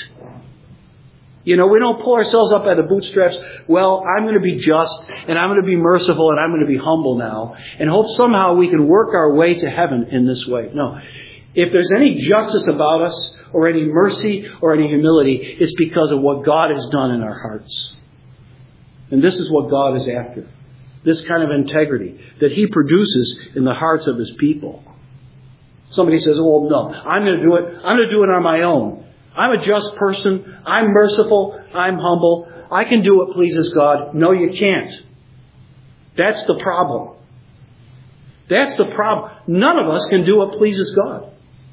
You know, we don't pull ourselves up by the bootstraps. Well, I'm going to be just, and I'm going to be merciful, and I'm going to be humble now, and hope somehow we can work our way to heaven in this way. No. If there's any justice about us, or any mercy, or any humility, it's because of what God has done in our hearts. And this is what God is after. This kind of integrity that He produces in the hearts of His people. Somebody says, oh, no, I'm going to do it. I'm going to do it on my own. I'm a just person. I'm merciful. I'm humble. I can do what pleases God. No, you can't. That's the problem. That's the problem. None of us can do what pleases God.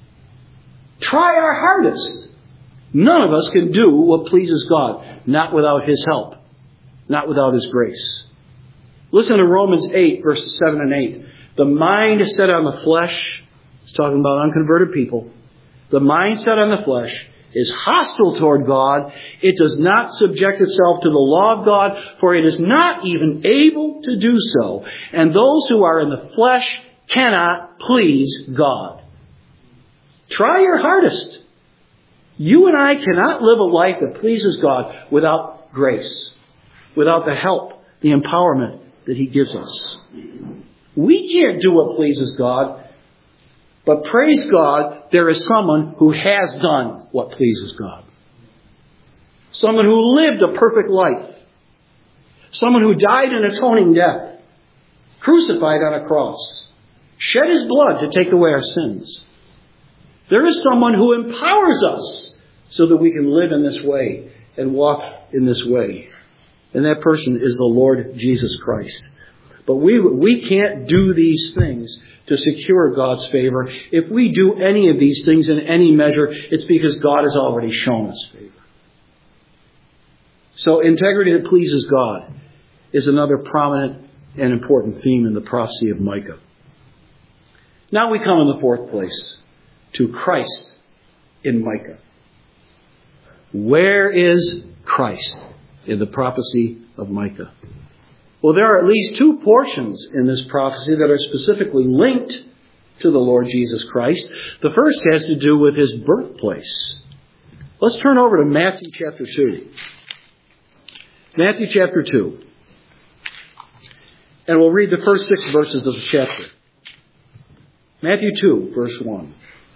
Try our hardest. None of us can do what pleases God. Not without His help. Not without His grace. Listen to Romans eight, verses seven and eight. The mind is set on the flesh. It's talking about unconverted people. The mind set on the flesh is hostile toward God. It does not subject itself to the law of God, for it is not even able to do so. And those who are in the flesh cannot please God. Try your hardest. You and I cannot live a life that pleases God without grace, without the help, the empowerment that He gives us. We can't do what pleases God, but praise God, there is someone who has done what pleases God. Someone who lived a perfect life. Someone who died an atoning death, crucified on a cross, shed His blood to take away our sins. There is someone who empowers us so that we can live in this way and walk in this way. And that person is the Lord Jesus Christ. But we we can't do these things to secure God's favor. If we do any of these things in any measure, it's because God has already shown us favor. So integrity that pleases God is another prominent and important theme in the prophecy of Micah. Now we come in the fourth place to Christ in Micah. Where is Christ in the prophecy of Micah? Well, there are at least two portions in this prophecy that are specifically linked to the Lord Jesus Christ. The first has to do with His birthplace. Let's turn over to Matthew chapter two. Matthew chapter two. And we'll read the first six verses of the chapter. Matthew two, verse one.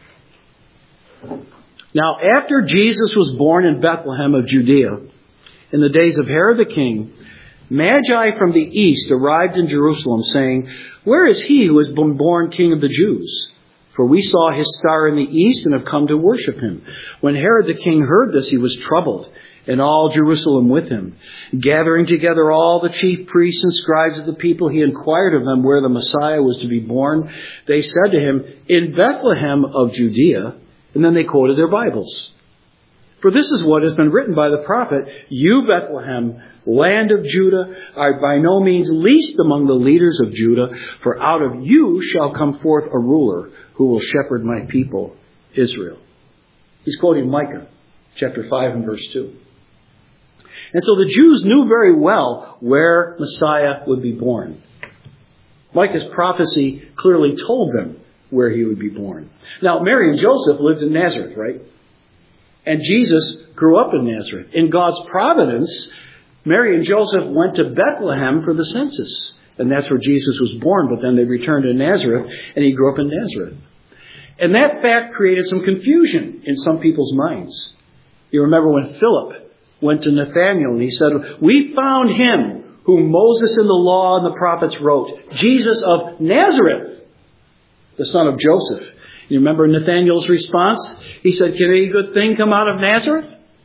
Now, after Jesus was born in Bethlehem of Judea, in the days of Herod the king, Magi from the east arrived in Jerusalem, saying, "Where is he who has been born King of the Jews? For we saw his star in the east and have come to worship him." When Herod the king heard this, he was troubled, and all Jerusalem with him. Gathering together all the chief priests and scribes of the people, he inquired of them where the Messiah was to be born. They said to him, "In Bethlehem of Judea." And then they quoted their Bibles. "For this is what has been written by the prophet, You, Bethlehem, land of Judah, are by no means least among the leaders of Judah, for out of you shall come forth a ruler who will shepherd my people, Israel." He's quoting Micah, chapter five and verse two. And so the Jews knew very well where Messiah would be born. Micah's prophecy clearly told them where he would be born. Now, Mary and Joseph lived in Nazareth, right? And Jesus grew up in Nazareth. In God's providence, Mary and Joseph went to Bethlehem for the census. And that's where Jesus was born. But then they returned to Nazareth, and he grew up in Nazareth. And that fact created some confusion in some people's minds. You remember when Philip went to Nathanael, and he said, "We found him whom Moses in the law and the prophets wrote, Jesus of Nazareth, the son of Joseph." You remember Nathanael's response? He said, "Can any good thing come out of Nazareth?"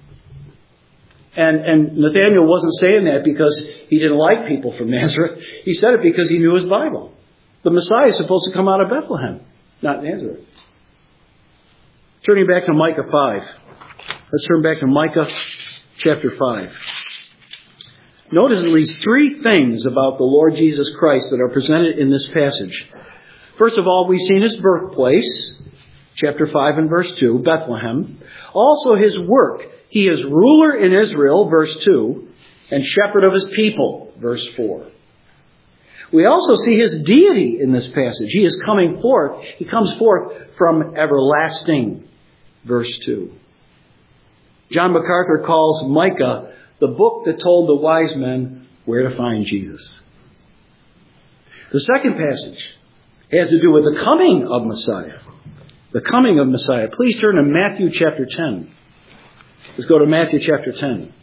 And, and Nathanael wasn't saying that because he didn't like people from Nazareth. He said it because he knew his Bible. The Messiah is supposed to come out of Bethlehem, not Nazareth. Turning back to Micah five. Let's turn back to Micah chapter five. Notice at least three things about the Lord Jesus Christ that are presented in this passage. First of all, we've seen his birthplace, chapter five and verse two, Bethlehem. Also his work. He is ruler in Israel, verse two, and shepherd of his people, verse four. We also see his deity in this passage. He is coming forth. He comes forth from everlasting, verse two. John MacArthur calls Micah the book that told the wise men where to find Jesus. The second passage has to do with the coming of Messiah. The coming of Messiah. Please turn to Matthew chapter ten. Let's go to Matthew chapter ten.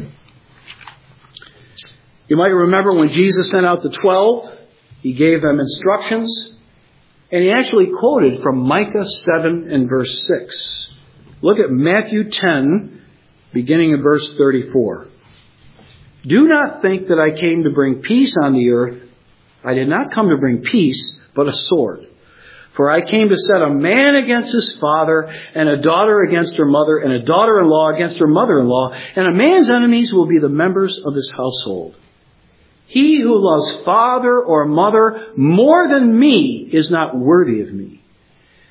You might remember when Jesus sent out the twelve, he gave them instructions, and he actually quoted from Micah seven and verse six. Look at Matthew ten, beginning in verse thirty-four. "Do not think that I came to bring peace on the earth. I did not come to bring peace, but a sword. For I came to set a man against his father, and a daughter against her mother, and a daughter-in-law against her mother-in-law, and a man's enemies will be the members of his household. He who loves father or mother more than me is not worthy of me.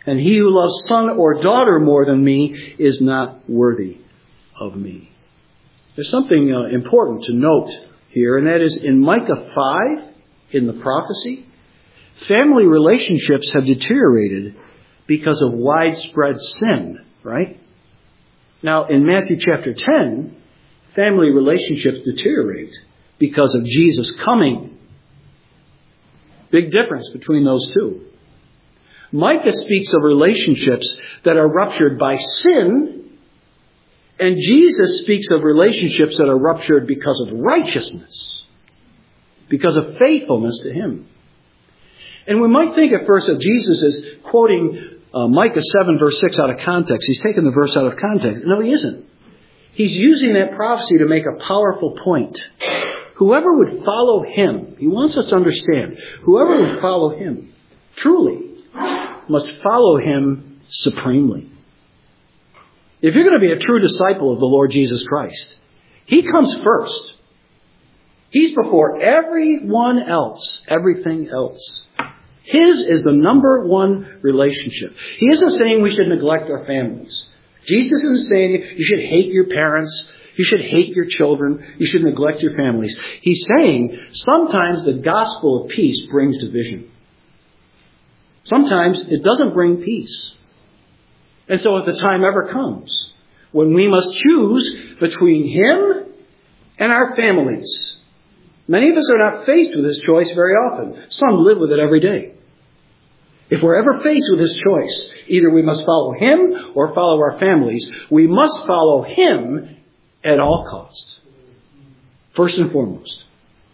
And he who loves son or daughter more than me is not worthy of me. There's something uh, important to note here, and that is in Micah five, in the prophecy, family relationships have deteriorated because of widespread sin, right? Now, in Matthew chapter ten, family relationships deteriorate because of Jesus coming. Big difference between those two. Micah speaks of relationships that are ruptured by sin, and Jesus speaks of relationships that are ruptured because of righteousness, because of faithfulness to Him. And we might think at first that Jesus is quoting uh, Micah seven verse six out of context. He's taken the verse out of context. No, he isn't. He's using that prophecy to make a powerful point. Whoever would follow Him, He wants us to understand, whoever would follow Him, truly, must follow Him supremely. If you're going to be a true disciple of the Lord Jesus Christ, He comes first. He's before everyone else, everything else. His is the number one relationship. He isn't saying we should neglect our families. Jesus isn't saying you should hate your parents, you should hate your children, you should neglect your families. He's saying sometimes the gospel of peace brings division. Sometimes it doesn't bring peace. And so if the time ever comes when we must choose between Him and our families, many of us are not faced with this choice very often. Some live with it every day. If we're ever faced with this choice, either we must follow Him or follow our families. We must follow Him at all costs. First and foremost.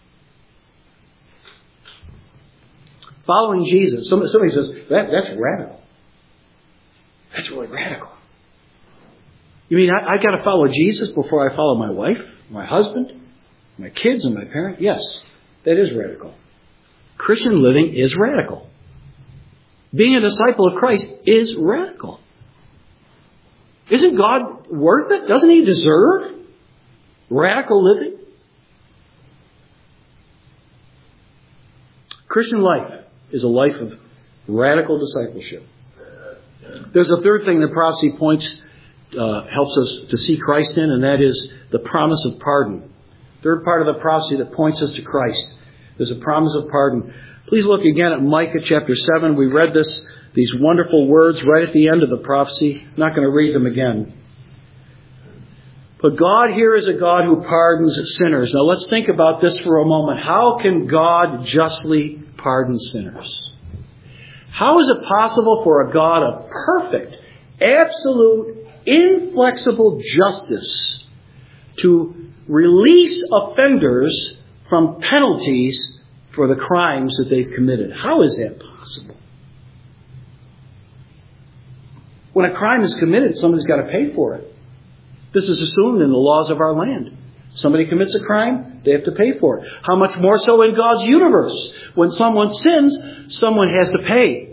Following Jesus. Somebody says, that, that's radical. That's really radical. You mean I, I've got to follow Jesus before I follow my wife, my husband, my kids, and my parents? Yes, that is radical. Christian living is radical. Being a disciple of Christ is radical. Isn't God worth it? Doesn't He deserve radical living? Christian life is a life of radical discipleship. There's a third thing that prophecy points, uh, helps us to see Christ in, and that is the promise of pardon. Third part of the prophecy that points us to Christ. There's a promise of pardon. Please look again at Micah chapter seven. We read this, these wonderful words right at the end of the prophecy. I'm not going to read them again. But God here is a God who pardons sinners. Now let's think about this for a moment. How can God justly pardon sinners? How is it possible for a God of perfect, absolute, inflexible justice to release offenders from penalties for the crimes that they've committed? How is that possible? When a crime is committed, somebody's got to pay for it. This is assumed in the laws of our land. Somebody commits a crime, they have to pay for it. How much more so in God's universe? When someone sins, someone has to pay.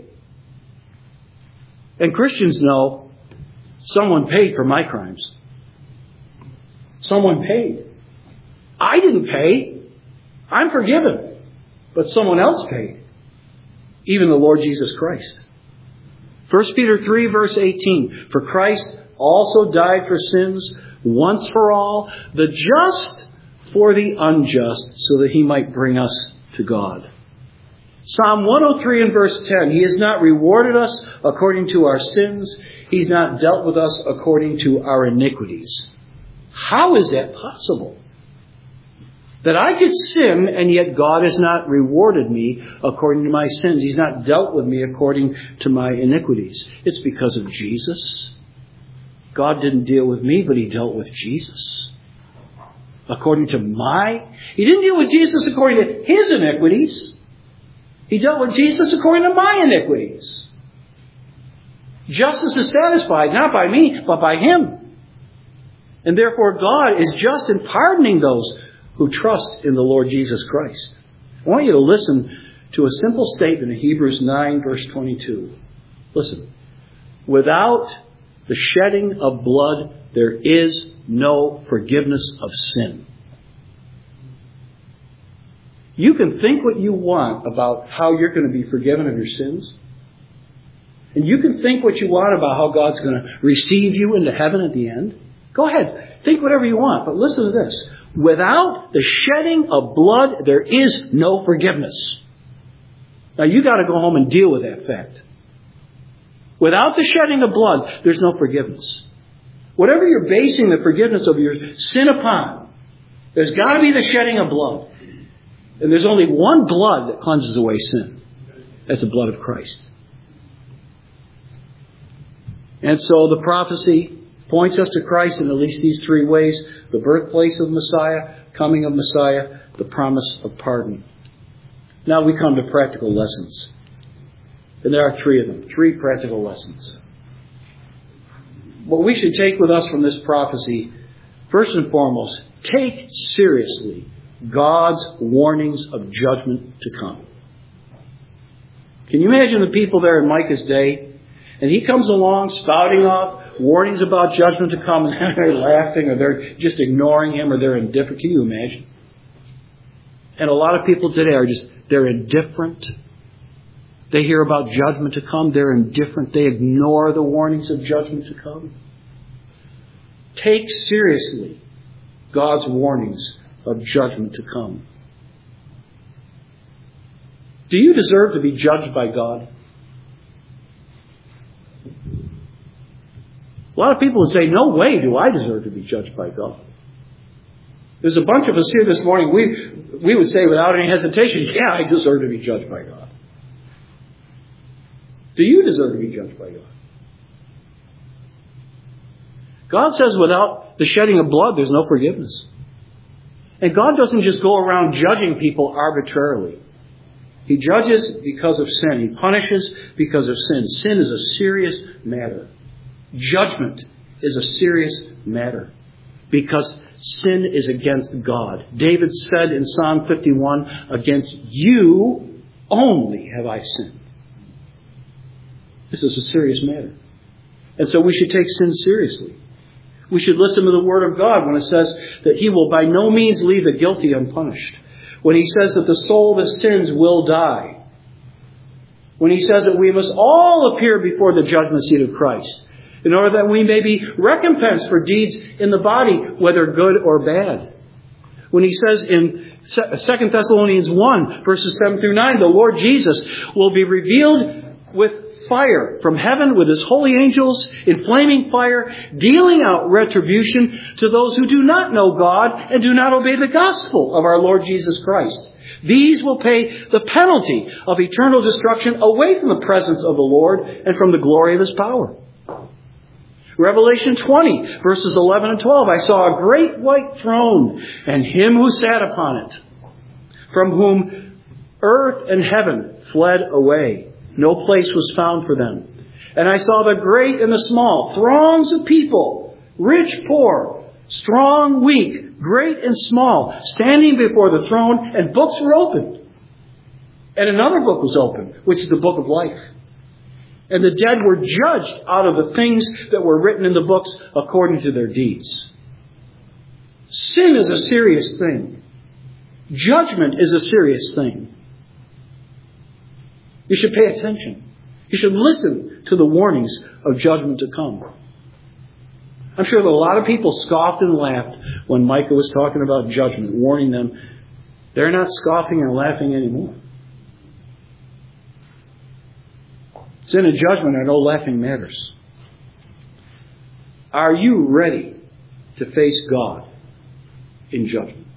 And Christians know someone paid for my crimes. Someone paid. I didn't pay. I'm forgiven. But someone else paid. Even the Lord Jesus Christ. First Peter three verse eighteen. For Christ also died for sins once for all, the just for the unjust, so that He might bring us to God. Psalm one oh three and verse ten. He has not rewarded us according to our sins. He's not dealt with us according to our iniquities. How is that possible? That I could sin and yet God has not rewarded me according to my sins. He's not dealt with me according to my iniquities. It's because of Jesus. God didn't deal with me, but He dealt with Jesus. According to my... He didn't deal with Jesus according to His iniquities. He dealt with Jesus according to my iniquities. Justice is satisfied not by me, but by Him. And therefore God is just in pardoning those who trust in the Lord Jesus Christ. I want you to listen to a simple statement in Hebrews nine verse twenty-two. Listen. Without the shedding of blood, there is no forgiveness of sin. You can think what you want about how you're going to be forgiven of your sins. And you can think what you want about how God's going to receive you into heaven at the end. Go ahead. Think whatever you want. But listen to this. Without the shedding of blood, there is no forgiveness. Now, you got to go home and deal with that fact. Without the shedding of blood, there's no forgiveness. Whatever you're basing the forgiveness of your sin upon, there's got to be the shedding of blood. And there's only one blood that cleanses away sin. That's the blood of Christ. And so the prophecy points us to Christ in at least these three ways. The birthplace of Messiah, coming of Messiah, the promise of pardon. Now we come to practical lessons. And there are three of them. Three practical lessons. What we should take with us from this prophecy, first and foremost, take seriously God's warnings of judgment to come. Can you imagine the people there in Micah's day? And he comes along spouting off warnings about judgment to come, and they're laughing, or they're just ignoring him, or they're indifferent. Can you imagine? And a lot of people today are just, they're indifferent. They hear about judgment to come. They're indifferent. They ignore the warnings of judgment to come. Take seriously God's warnings of judgment to come. Do you deserve to be judged by God? A lot of people would say, no way do I deserve to be judged by God. There's a bunch of us here this morning, we, we would say without any hesitation, yeah, I deserve to be judged by God. Do you deserve to be judged by God? God says without the shedding of blood, there's no forgiveness. And God doesn't just go around judging people arbitrarily. He judges because of sin. He punishes because of sin. Sin is a serious matter. Judgment is a serious matter because sin is against God. David said in Psalm fifty-one, against you only have I sinned. This is a serious matter. And so we should take sin seriously. We should listen to the Word of God when it says that He will by no means leave the guilty unpunished. When He says that the soul that sins will die. When He says that we must all appear before the judgment seat of Christ in order that we may be recompensed for deeds in the body, whether good or bad. When He says in Second Thessalonians one, verses seven through nine, the Lord Jesus will be revealed with fire from heaven with His holy angels in flaming fire, dealing out retribution to those who do not know God and do not obey the gospel of our Lord Jesus Christ. These will pay the penalty of eternal destruction away from the presence of the Lord and from the glory of His power. Revelation twenty, verses eleven and twelve, I saw a great white throne and Him who sat upon it, from whom earth and heaven fled away. No place was found for them. And I saw the great and the small, throngs of people, rich, poor, strong, weak, great and small, standing before the throne, and books were opened. And another book was opened, which is the book of life. And the dead were judged out of the things that were written in the books according to their deeds. Sin is a serious thing. Judgment is a serious thing. You should pay attention. You should listen to the warnings of judgment to come. I'm sure that a lot of people scoffed and laughed when Micah was talking about judgment, warning them. They're not scoffing and laughing anymore. Sin and judgment are no laughing matters. Are you ready to face God in judgment?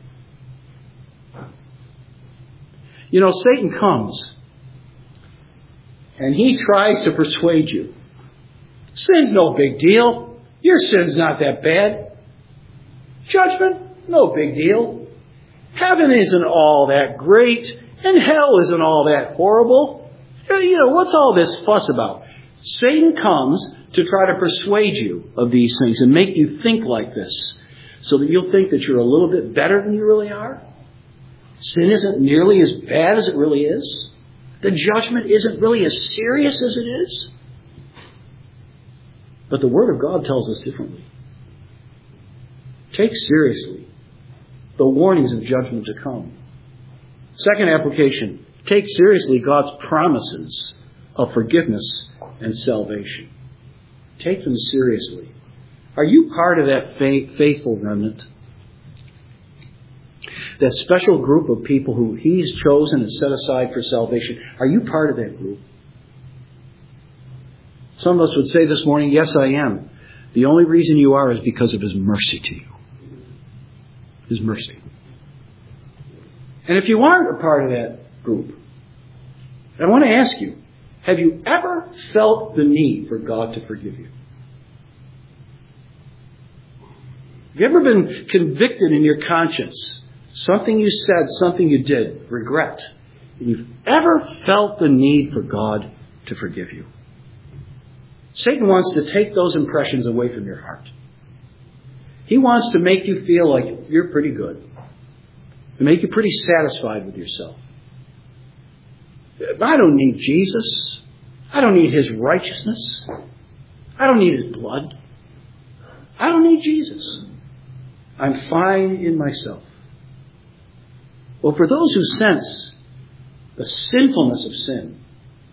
You know, Satan comes and he tries to persuade you. Sin's no big deal. Your sin's not that bad. Judgment, no big deal. Heaven isn't all that great, and hell isn't all that horrible. You know, what's all this fuss about? Satan comes to try to persuade you of these things and make you think like this, so that you'll think that you're a little bit better than you really are. Sin isn't nearly as bad as it really is. The judgment isn't really as serious as it is. But the Word of God tells us differently. Take seriously the warnings of judgment to come. Second application, take seriously God's promises of forgiveness and salvation. Take them seriously. Are you part of that faithful remnant? That special group of people who He's chosen and set aside for salvation. Are you part of that group? Some of us would say this morning, yes, I am. The only reason you are is because of His mercy to you. His mercy. And if you aren't a part of that group, I want to ask you, have you ever felt the need for God to forgive you? Have you ever been convicted in your conscience? Something you said, something you did, regret. And you've ever felt the need for God to forgive you? Satan wants to take those impressions away from your heart. He wants to make you feel like you're pretty good. To make you pretty satisfied with yourself. I don't need Jesus. I don't need His righteousness. I don't need His blood. I don't need Jesus. I'm fine in myself. Well, for those who sense the sinfulness of sin,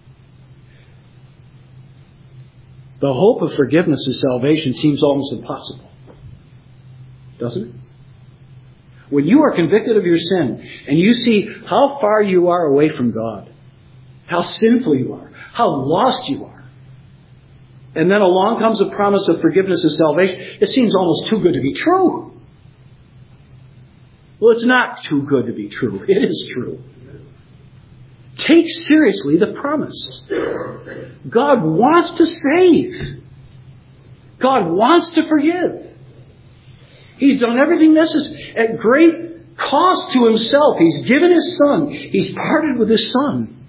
the hope of forgiveness and salvation seems almost impossible. Doesn't it? When you are convicted of your sin and you see how far you are away from God, how sinful you are, how lost you are, and then along comes a promise of forgiveness and salvation, it seems almost too good to be true. Well, it's not too good to be true. It is true. Take seriously the promise. God wants to save. God wants to forgive. He's done everything necessary at great cost to Himself. He's given His Son. He's parted with His Son.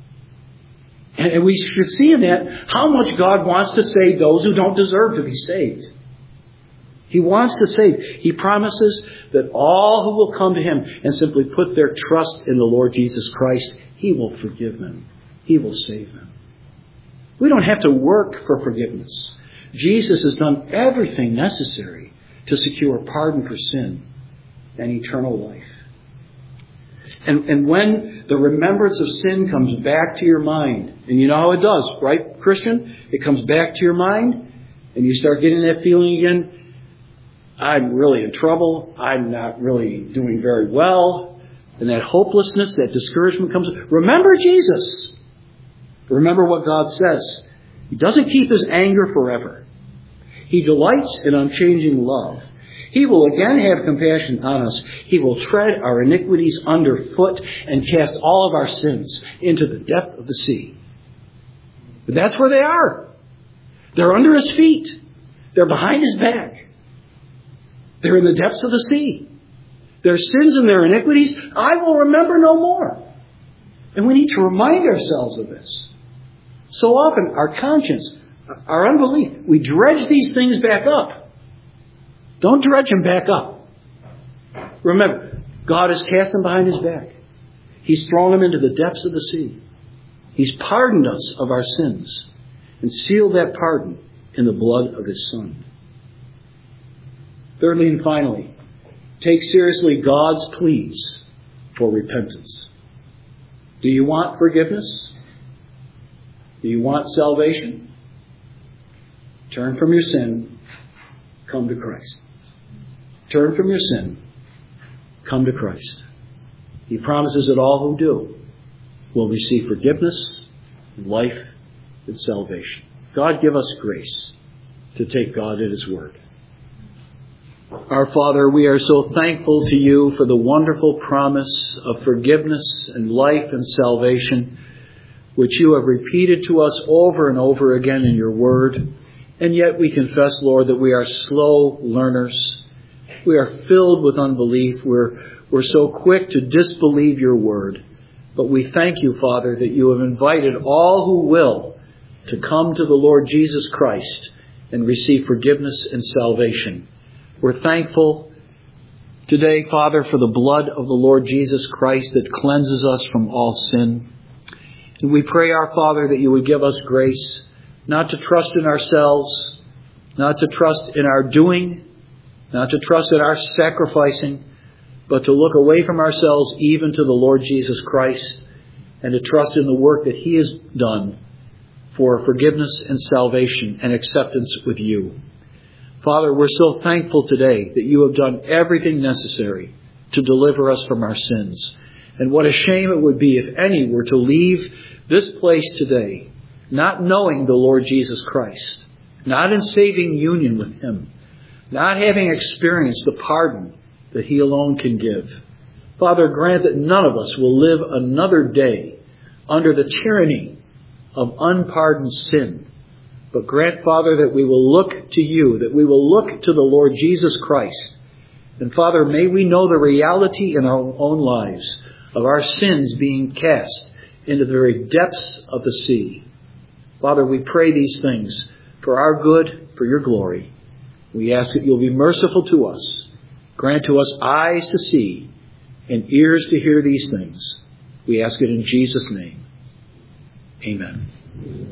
And we should see in that how much God wants to save those who don't deserve to be saved. He wants to save. He promises that all who will come to Him and simply put their trust in the Lord Jesus Christ, He will forgive them. He will save them. We don't have to work for forgiveness. Jesus has done everything necessary to secure pardon for sin and eternal life. And, and when the remembrance of sin comes back to your mind, and you know how it does, right, Christian? It comes back to your mind, and you start getting that feeling again, I'm really in trouble, I'm not really doing very well, and that hopelessness, that discouragement comes. Remember Jesus. Remember what God says. He doesn't keep His anger forever. He delights in unchanging love. He will again have compassion on us. He will tread our iniquities underfoot and cast all of our sins into the depth of the sea. But that's where they are. They're under His feet. They're behind His back. They're in the depths of the sea. Their sins and their iniquities, I will remember no more. And we need to remind ourselves of this. So often, our conscience, our unbelief, we dredge these things back up. Don't dredge them back up. Remember, God has cast them behind His back. He's thrown them into the depths of the sea. He's pardoned us of our sins and sealed that pardon in the blood of His Son. Thirdly and finally, take seriously God's pleas for repentance. Do you want forgiveness? Do you want salvation? Turn from your sin. Come to Christ. Turn from your sin. Come to Christ. He promises that all who do will receive forgiveness, life, and salvation. God give us grace to take God at His word. Our Father, we are so thankful to You for the wonderful promise of forgiveness and life and salvation, which You have repeated to us over and over again in Your word. And yet we confess, Lord, that we are slow learners. We are filled with unbelief. We're, we're so quick to disbelieve Your word. But we thank You, Father, that You have invited all who will to come to the Lord Jesus Christ and receive forgiveness and salvation. We're thankful today, Father, for the blood of the Lord Jesus Christ that cleanses us from all sin. And we pray, our Father, that You would give us grace not to trust in ourselves, not to trust in our doing, not to trust in our sacrificing, but to look away from ourselves even to the Lord Jesus Christ and to trust in the work that He has done for forgiveness and salvation and acceptance with you. Father, we're so thankful today that you have done everything necessary to deliver us from our sins. And what a shame it would be if any were to leave this place today not knowing the Lord Jesus Christ, not in saving union with him, not having experienced the pardon that he alone can give. Father, grant that none of us will live another day under the tyranny of unpardoned sin. But grant, Father, that we will look to you, that we will look to the Lord Jesus Christ. And Father, may we know the reality in our own lives of our sins being cast into the very depths of the sea. Father, we pray these things for our good, for your glory. We ask that you'll be merciful to us. Grant to us eyes to see and ears to hear these things. We ask it in Jesus' name. Amen.